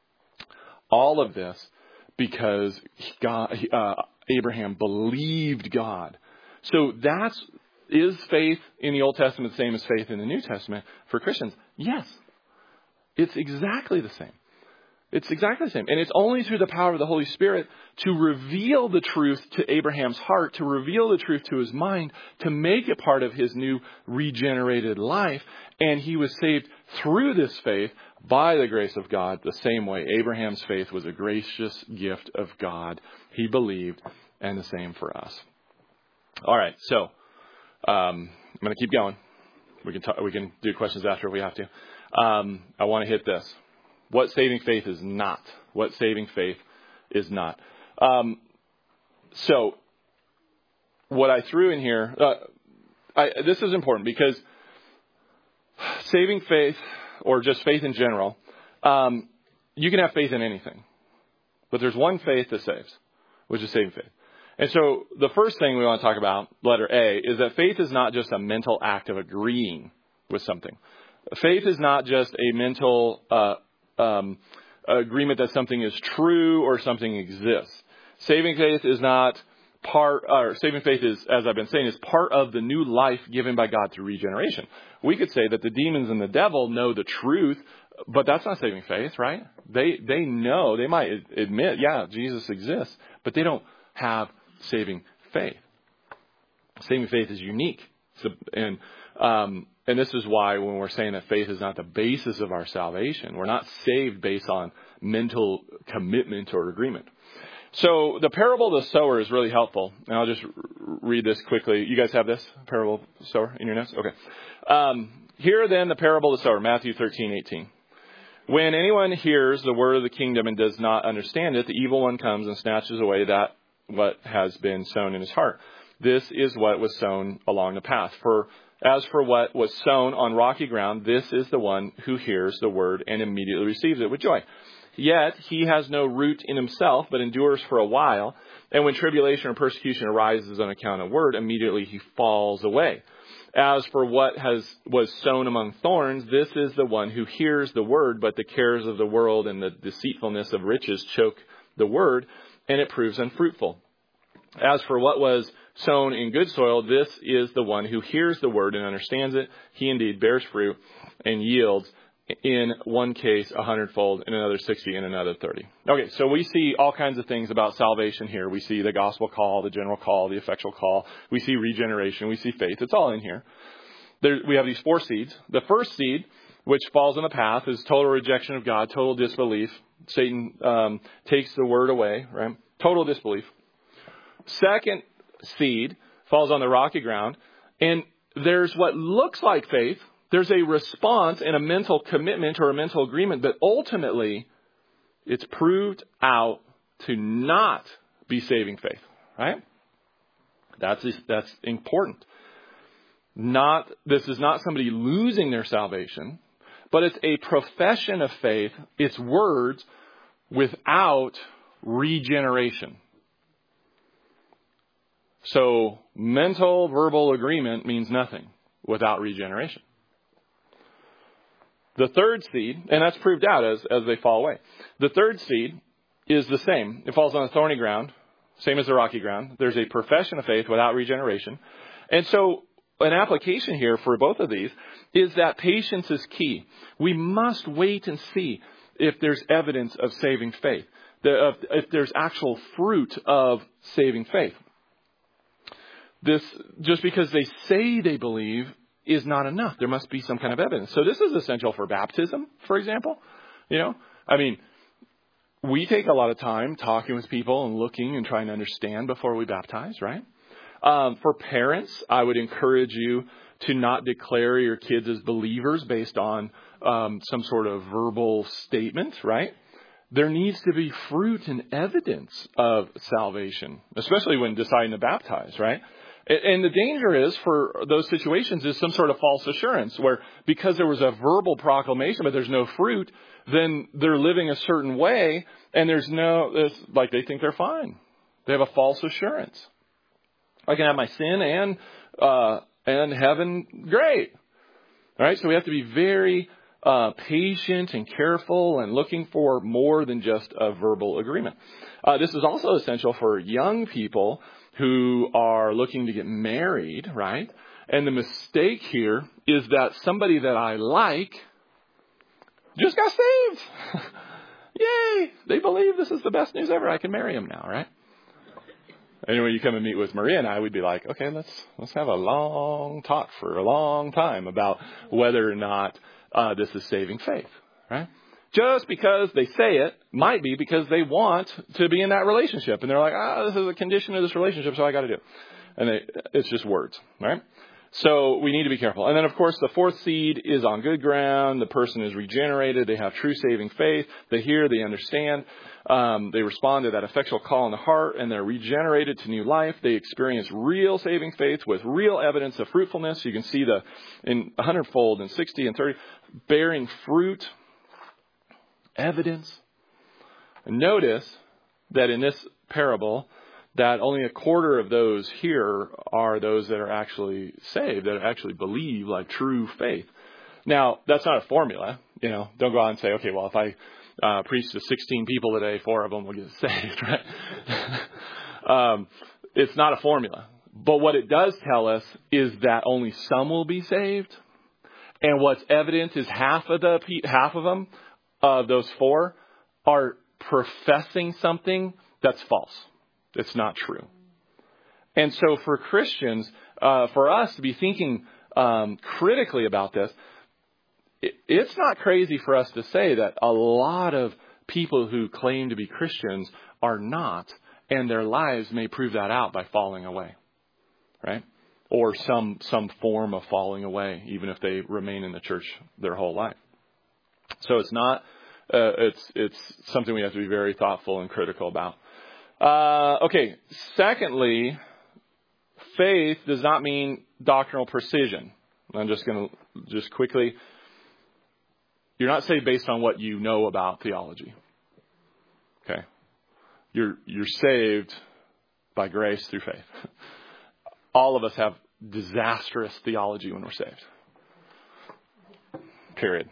All of this because God, uh, Abraham believed God. So that's, is faith in the Old Testament the same as faith in the New Testament for Christians? Yes. It's exactly the same. It's exactly the same. And it's only through the power of the Holy Spirit to reveal the truth to Abraham's heart, to reveal the truth to his mind, to make it part of his new regenerated life. And he was saved through this faith by the grace of God the same way. Abraham's faith was a gracious gift of God. He believed, and the same for us. All right, so um, I'm going to keep going. We can talk, we can do questions after if we have to. Um, I want to hit this. What saving faith is not. What saving faith is not. Um, so, what I threw in here, uh, I, this is important because saving faith, or just faith in general, um, you can have faith in anything. But there's one faith that saves, which is saving faith. And so, the first thing we want to talk about, letter A, is that faith is not just a mental act of agreeing with something. Faith is not just a mental uh Um, agreement that something is true or something exists. Saving faith is not part, or saving faith is, as I've been saying, is part of the new life given by God through regeneration. We could say that the demons and the devil know the truth, but that's not saving faith, right? They, they know, they might admit, yeah, Jesus exists, but they don't have saving faith. Saving faith is unique. So, and, um, And this is why when we're saying that faith is not the basis of our salvation, we're not saved based on mental commitment or agreement. So the parable of the sower is really helpful. And I'll just read this quickly. You guys have this parable of the sower in your notes? Okay. Um, Hear then the parable of the sower, Matthew thirteen eighteen. When anyone hears the word of the kingdom and does not understand it, the evil one comes and snatches away that what has been sown in his heart. This is what was sown along the path. For As for what was sown on rocky ground, this is the one who hears the word and immediately receives it with joy. Yet he has no root in himself, but endures for a while. And when tribulation or persecution arises on account of word, immediately he falls away. As for what has was sown among thorns, this is the one who hears the word, but the cares of the world and the deceitfulness of riches choke the word, and it proves unfruitful. As for what was sown in good soil, this is the one who hears the word and understands it. He indeed bears fruit and yields, in one case a hundredfold, in another sixty, in another thirty. Okay, so we see all kinds of things about salvation here. We see the gospel call, the general call, the effectual call. We see regeneration. We see faith. It's all in here. There, we have these four seeds. The first seed, which falls on the path, is total rejection of God, total disbelief. Satan um, takes the word away, right? Total disbelief. Second seed falls on the rocky ground, and there's what looks like faith. There's a response and a mental commitment or a mental agreement, but ultimately it's proved out to not be saving faith, right? That's, that's important. Not, this is not somebody losing their salvation, but it's a profession of faith. It's words without regeneration. So mental, verbal agreement means nothing without regeneration. The third seed, and that's proved out as, as they fall away. The third seed is the same. It falls on the thorny ground, same as the rocky ground. There's a profession of faith without regeneration. And so an application here for both of these is that patience is key. We must wait and see if there's evidence of saving faith, if there's actual fruit of saving faith. this, just because they say they believe is not enough. There must be some kind of evidence. So this is essential for baptism, for example. You know, I mean, we take a lot of time talking with people and looking and trying to understand before we baptize, right? Um, for parents, I would encourage you to not declare your kids as believers based on um, some sort of verbal statement, right? There needs to be fruit and evidence of salvation, especially when deciding to baptize, right? And the danger is for those situations is some sort of false assurance where because there was a verbal proclamation, but there's no fruit, then they're living a certain way and there's no, it's like they think they're fine. They have a false assurance. I can have my sin and, uh, and heaven. Great. All right. So we have to be very uh, patient and careful and looking for more than just a verbal agreement. Uh, this is also essential for young people who are looking to get married, right? And the mistake here is that somebody that I like just got saved. Yay! They believe this is the best news ever. I can marry him now, right? And when you come and meet with Maria and I, we'd be like, okay, let's let's have a long talk for a long time about whether or not uh, this is saving faith, right? Just because they say it might be because they want to be in that relationship. And they're like, ah, this is a condition of this relationship, so I got to do it. And they, it's just words, right? So we need to be careful. And then, of course, the fourth seed is on good ground. The person is regenerated. They have true saving faith. They hear, they understand. Um, they respond to that effectual call in the heart, and they're regenerated to new life. They experience real saving faith with real evidence of fruitfulness. You can see the in a hundredfold and sixty and thirty bearing fruit. Evidence. And notice that in this parable, that only a quarter of those here are those that are actually saved, that actually believe like true faith. Now, that's not a formula. You know, don't go out and say, okay, well, if I uh, preach to sixteen people today, four of them will get saved, right? um, it's not a formula. But what it does tell us is that only some will be saved. And what's evident is half of the half of them, of those four, are professing something that's false. It's not true. And so for Christians, uh, for us to be thinking um, critically about this, it, it's not crazy for us to say that a lot of people who claim to be Christians are not, and their lives may prove that out by falling away, right? Or some some form of falling away, even if they remain in the church their whole life. So it's not, uh, it's it's something we have to be very thoughtful and critical about. Uh, okay, secondly, faith does not mean doctrinal precision. I'm just going to just quickly, you're not saved based on what you know about theology. Okay. You're you're saved by grace through faith. All of us have disastrous theology when we're saved. Period.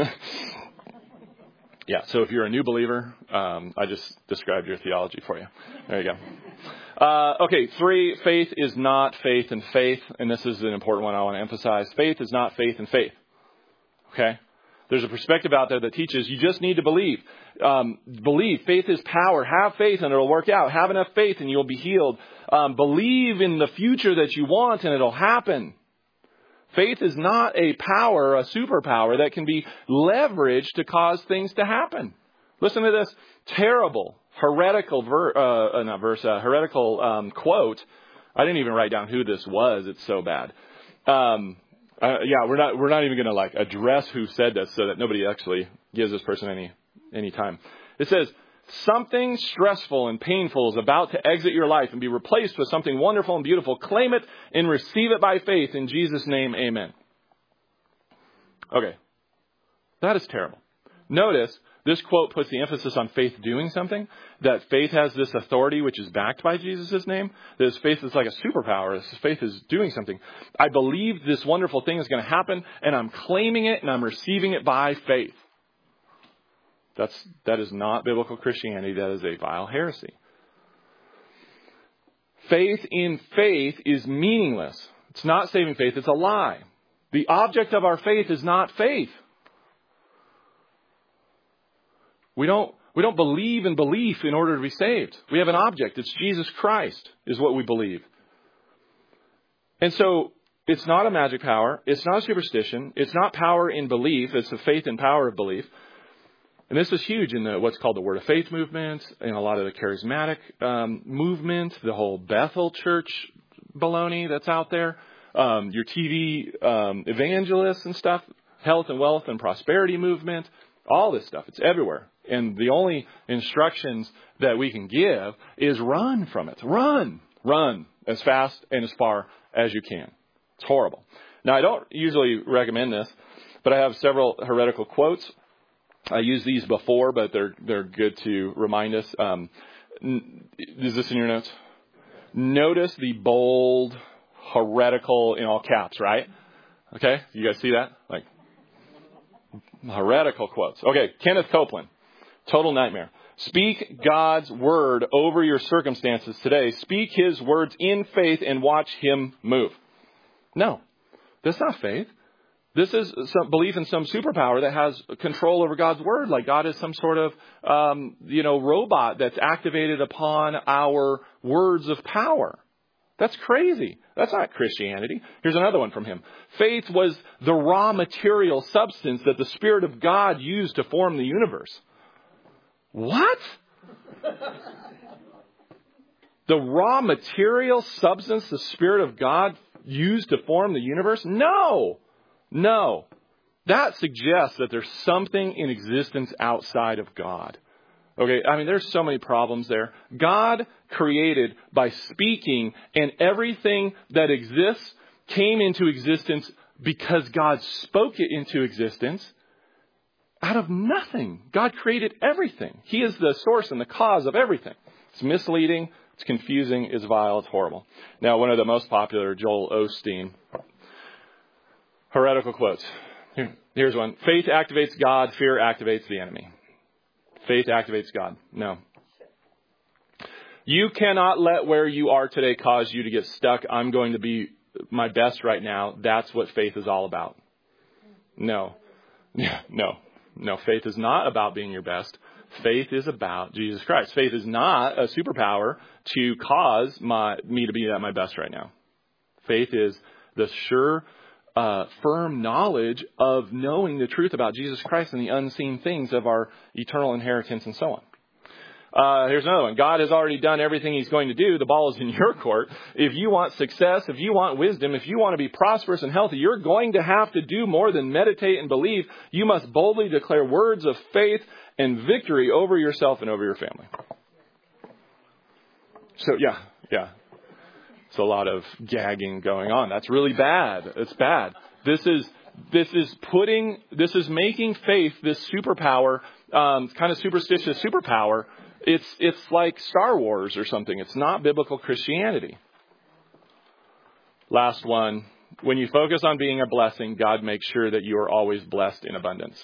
Yeah, so if you're a new believer, um, I just described your theology for you. There you go. Uh, okay, three, faith is not faith in faith. And this is an important one I want to emphasize. Faith is not faith in faith. Okay? There's a perspective out there that teaches you just need to believe. Um, believe. Faith is power. Have faith and it'll work out. Have enough faith and you'll be healed. Um, believe in the future that you want and it'll happen. Faith is not a power, a superpower that can be leveraged to cause things to happen. Listen to this terrible, heretical, ver, uh, not verse, uh, heretical um, quote. I didn't even write down who this was. It's so bad. Um, uh, yeah, we're not we're not even going to like address who said this so that nobody actually gives this person any any time. It says, something stressful and painful is about to exit your life and be replaced with something wonderful and beautiful. Claim it and receive it by faith. In Jesus' name, amen. Okay. That is terrible. Notice this quote puts the emphasis on faith doing something. That faith has this authority which is backed by Jesus' name. That his faith is like a superpower. His faith is doing something. I believe this wonderful thing is going to happen and I'm claiming it and I'm receiving it by faith. That's, that is not biblical Christianity. That is a vile heresy. Faith in faith is meaningless. It's not saving faith. It's a lie. The object of our faith is not faith. We don't, we don't believe in belief in order to be saved. We have an object. It's Jesus Christ is what we believe. And so it's not a magic power. It's not a superstition. It's not power in belief. It's the faith and power of belief. And this is huge in the what's called the Word of Faith movement, and a lot of the charismatic um, movement, the whole Bethel Church baloney that's out there, um, your T V um, evangelists and stuff, health and wealth and prosperity movement, all this stuff. It's everywhere. And the only instructions that we can give is run from it. Run. Run as fast and as far as you can. It's horrible. Now, I don't usually recommend this, but I have several heretical quotes. I used these before, but they're they're good to remind us. Um, is this in your notes? Notice the bold, heretical in all caps, right? Okay, you guys see that? Like heretical quotes. Okay, Kenneth Copeland, total nightmare. Speak God's word over your circumstances today. Speak His words in faith and watch Him move. No, that's not faith. This is some belief in some superpower that has control over God's word, like God is some sort of, um, you know, robot that's activated upon our words of power. That's crazy. That's not Christianity. Here's another one from him. Faith was the raw material substance that the Spirit of God used to form the universe. What? The raw material substance the Spirit of God used to form the universe? No. No, that suggests that there's something in existence outside of God. Okay, I mean, there's so many problems there. God created by speaking, and everything that exists came into existence because God spoke it into existence out of nothing. God created everything. He is the source and the cause of everything. It's misleading, it's confusing, it's vile, it's horrible. Now, one of the most popular, Joel Osteen. Heretical quotes. Here, here's one. Faith activates God. Fear activates the enemy. Faith activates God. No. You cannot let where you are today cause you to get stuck. I'm going to be my best right now. That's what faith is all about. No. No. No. Faith is not about being your best. Faith is about Jesus Christ. Faith is not a superpower to cause my me to be at my best right now. Faith is the sure Uh, firm knowledge of knowing the truth about Jesus Christ and the unseen things of our eternal inheritance and so on. Uh, here's another one. God has already done everything He's going to do. The ball is in your court. If you want success, if you want wisdom, if you want to be prosperous and healthy, you're going to have to do more than meditate and believe. You must boldly declare words of faith and victory over yourself and over your family. So, yeah, yeah. It's a lot of gagging going on. That's really bad. It's bad. This is this is putting this is making faith this superpower, um, kind of superstitious superpower. It's it's like Star Wars or something. It's not biblical Christianity. Last one. When you focus on being a blessing, God makes sure that you are always blessed in abundance.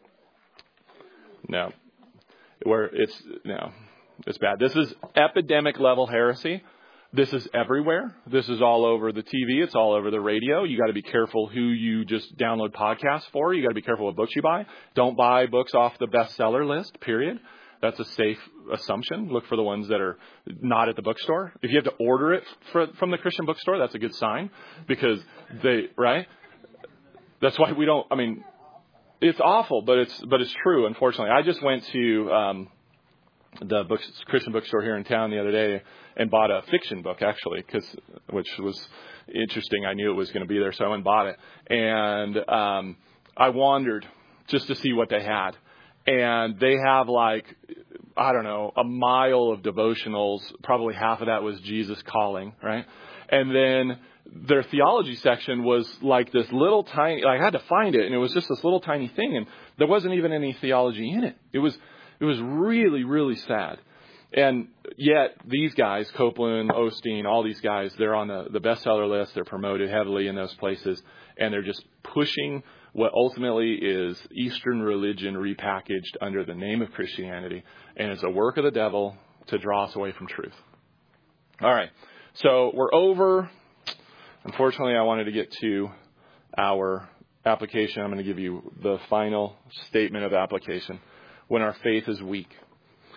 No, where it's no, it's bad. This is epidemic level heresy. This is everywhere. This is all over the T V. It's all over the radio. You got to be careful who you just download podcasts for. You got to be careful what books you buy. Don't buy books off the bestseller list, period. That's a safe assumption. Look for the ones that are not at the bookstore. If you have to order it for, from the Christian bookstore, that's a good sign because they, right? That's why we don't, I mean, it's awful, but it's, but it's true, unfortunately. I just went to, um, the books, Christian bookstore here in town the other day and bought a fiction book, actually, because which was interesting. I knew it was going to be there, so I went and bought it. And um, I wandered just to see what they had. And they have like, I don't know, a mile of devotionals. Probably half of that was Jesus Calling, right? And then their theology section was like this little tiny, I had to find it, and it was just this little tiny thing, and there wasn't even any theology in it. It was It was really, really sad. And yet these guys, Copeland, Osteen, all these guys, they're on the, the bestseller list. They're promoted heavily in those places. And they're just pushing what ultimately is Eastern religion repackaged under the name of Christianity. And it's a work of the devil to draw us away from truth. All right. So we're over. Unfortunately, I wanted to get to our application. I'm going to give you the final statement of application. When our faith is weak.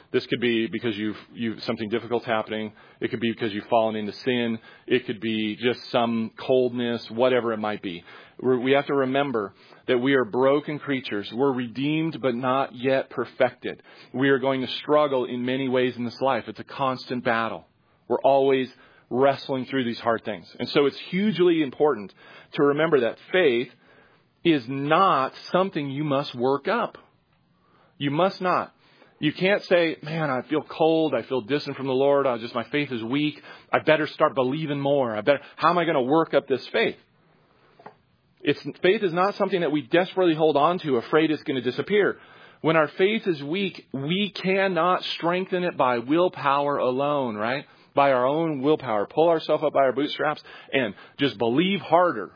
This could be because you've, you've something difficult's happening. It could be because you've fallen into sin. It could be just some coldness, whatever it might be. We're, we have to remember that we are broken creatures. We're redeemed, but not yet perfected. We are going to struggle in many ways in this life. It's a constant battle. We're always wrestling through these hard things. And so it's hugely important to remember that faith is not something you must work up. You must not. You can't say, man, I feel cold. I feel distant from the Lord. I just, my faith is weak. I better start believing more. I better, how am I going to work up this faith? It's, faith is not something that we desperately hold on to, afraid it's going to disappear. When our faith is weak, we cannot strengthen it by willpower alone, right? By our own willpower. Pull ourselves up by our bootstraps and just believe harder.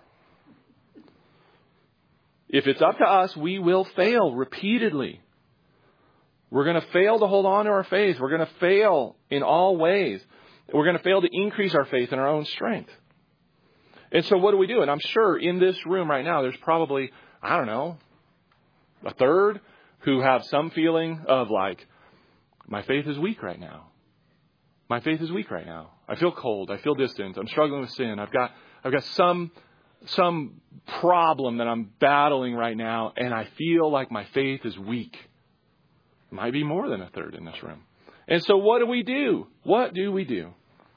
If it's up to us, we will fail repeatedly. We're going to fail to hold on to our faith. We're going to fail in all ways. We're going to fail to increase our faith in our own strength. And so what do we do? And I'm sure in this room right now, there's probably, I don't know, a third who have some feeling of like, my faith is weak right now. My faith is weak right now. I feel cold. I feel distant. I'm struggling with sin. I've got, I've got some, some problem that I'm battling right now. And I feel like my faith is weak. Might be more than a third in this room. And so what do we do? What do we do?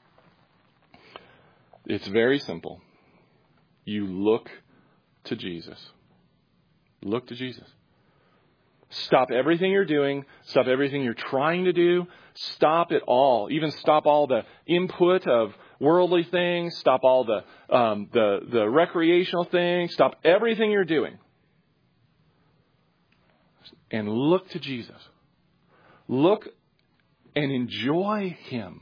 It's very simple. You look to Jesus. Look to Jesus. Stop everything you're doing. Stop everything you're trying to do. Stop it all. Even stop all the input of worldly things. Stop all the um, the the recreational things. Stop everything you're doing. And look to Jesus. Look and enjoy Him.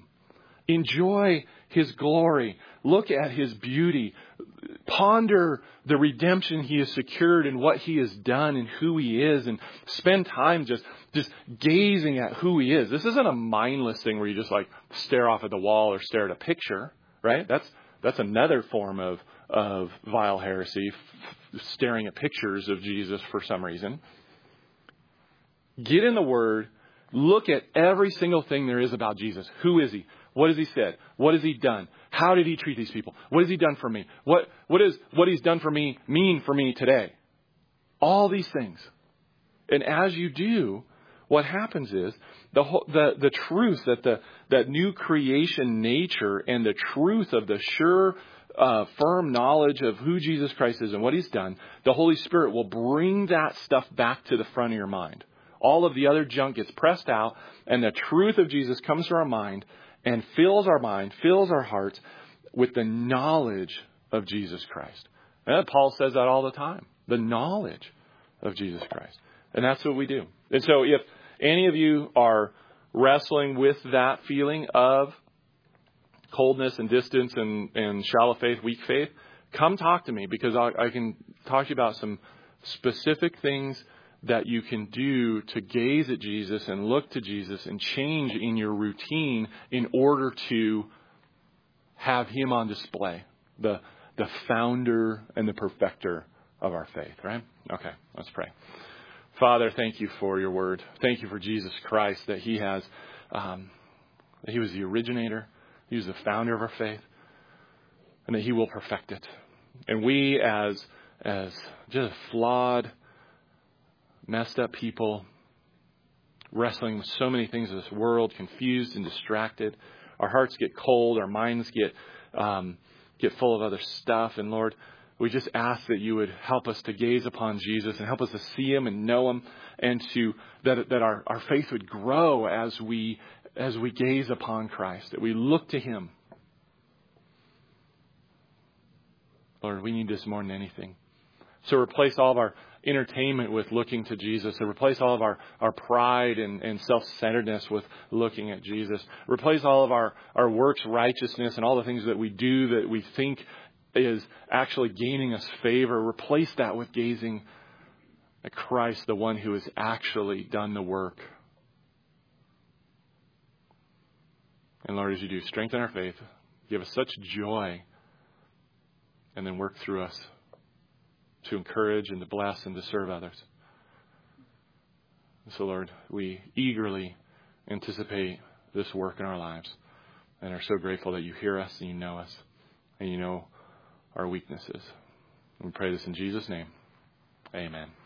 Enjoy His glory. Look at His beauty. Ponder the redemption He has secured and what He has done and who He is. And spend time just, just gazing at who He is. This isn't a mindless thing where you just like stare off at the wall or stare at a picture, right? That's that's another form of, of vile heresy, f- staring at pictures of Jesus for some reason. Get in the Word. Look at every single thing there is about Jesus. Who is He? What has He said? What has He done? How did He treat these people? What has He done for me? What, what is, what He's done for me mean for me today? All these things. And as you do, what happens is the whole, the, the truth that the, that new creation nature and the truth of the sure, uh, firm knowledge of who Jesus Christ is and what He's done, the Holy Spirit will bring that stuff back to the front of your mind. All of the other junk gets pressed out, and the truth of Jesus comes to our mind and fills our mind, fills our hearts with the knowledge of Jesus Christ. And Paul says that all the time, the knowledge of Jesus Christ. And that's what we do. And so if any of you are wrestling with that feeling of coldness and distance and, and shallow faith, weak faith, come talk to me, because I, I can talk to you about some specific things that you can do to gaze at Jesus and look to Jesus and change in your routine in order to have Him on display, the the founder and the perfecter of our faith, right? Okay, let's pray. Father, thank You for Your word. Thank You for Jesus Christ, that He has, um, that He was the originator, He was the founder of our faith, and that He will perfect it. And we as, as just flawed, messed up people, wrestling with so many things of this world, confused and distracted. Our hearts get cold. Our minds get um, get full of other stuff. And Lord, we just ask that You would help us to gaze upon Jesus and help us to see Him and know Him, and to that that our, our faith would grow as we as we gaze upon Christ, that we look to Him. Lord, we need this more than anything. So replace all of our entertainment with looking to Jesus. And replace all of our, our pride and, and self-centeredness with looking at Jesus. Replace all of our, our works righteousness and all the things that we do that we think is actually gaining us favor. Replace that with gazing at Christ, the one who has actually done the work. And Lord, as You do, strengthen our faith. Give us such joy. And then work through us to encourage and to bless and to serve others. So, Lord, we eagerly anticipate this work in our lives and are so grateful that you hear us and you know us and you know our weaknesses. We pray this in Jesus' name. Amen.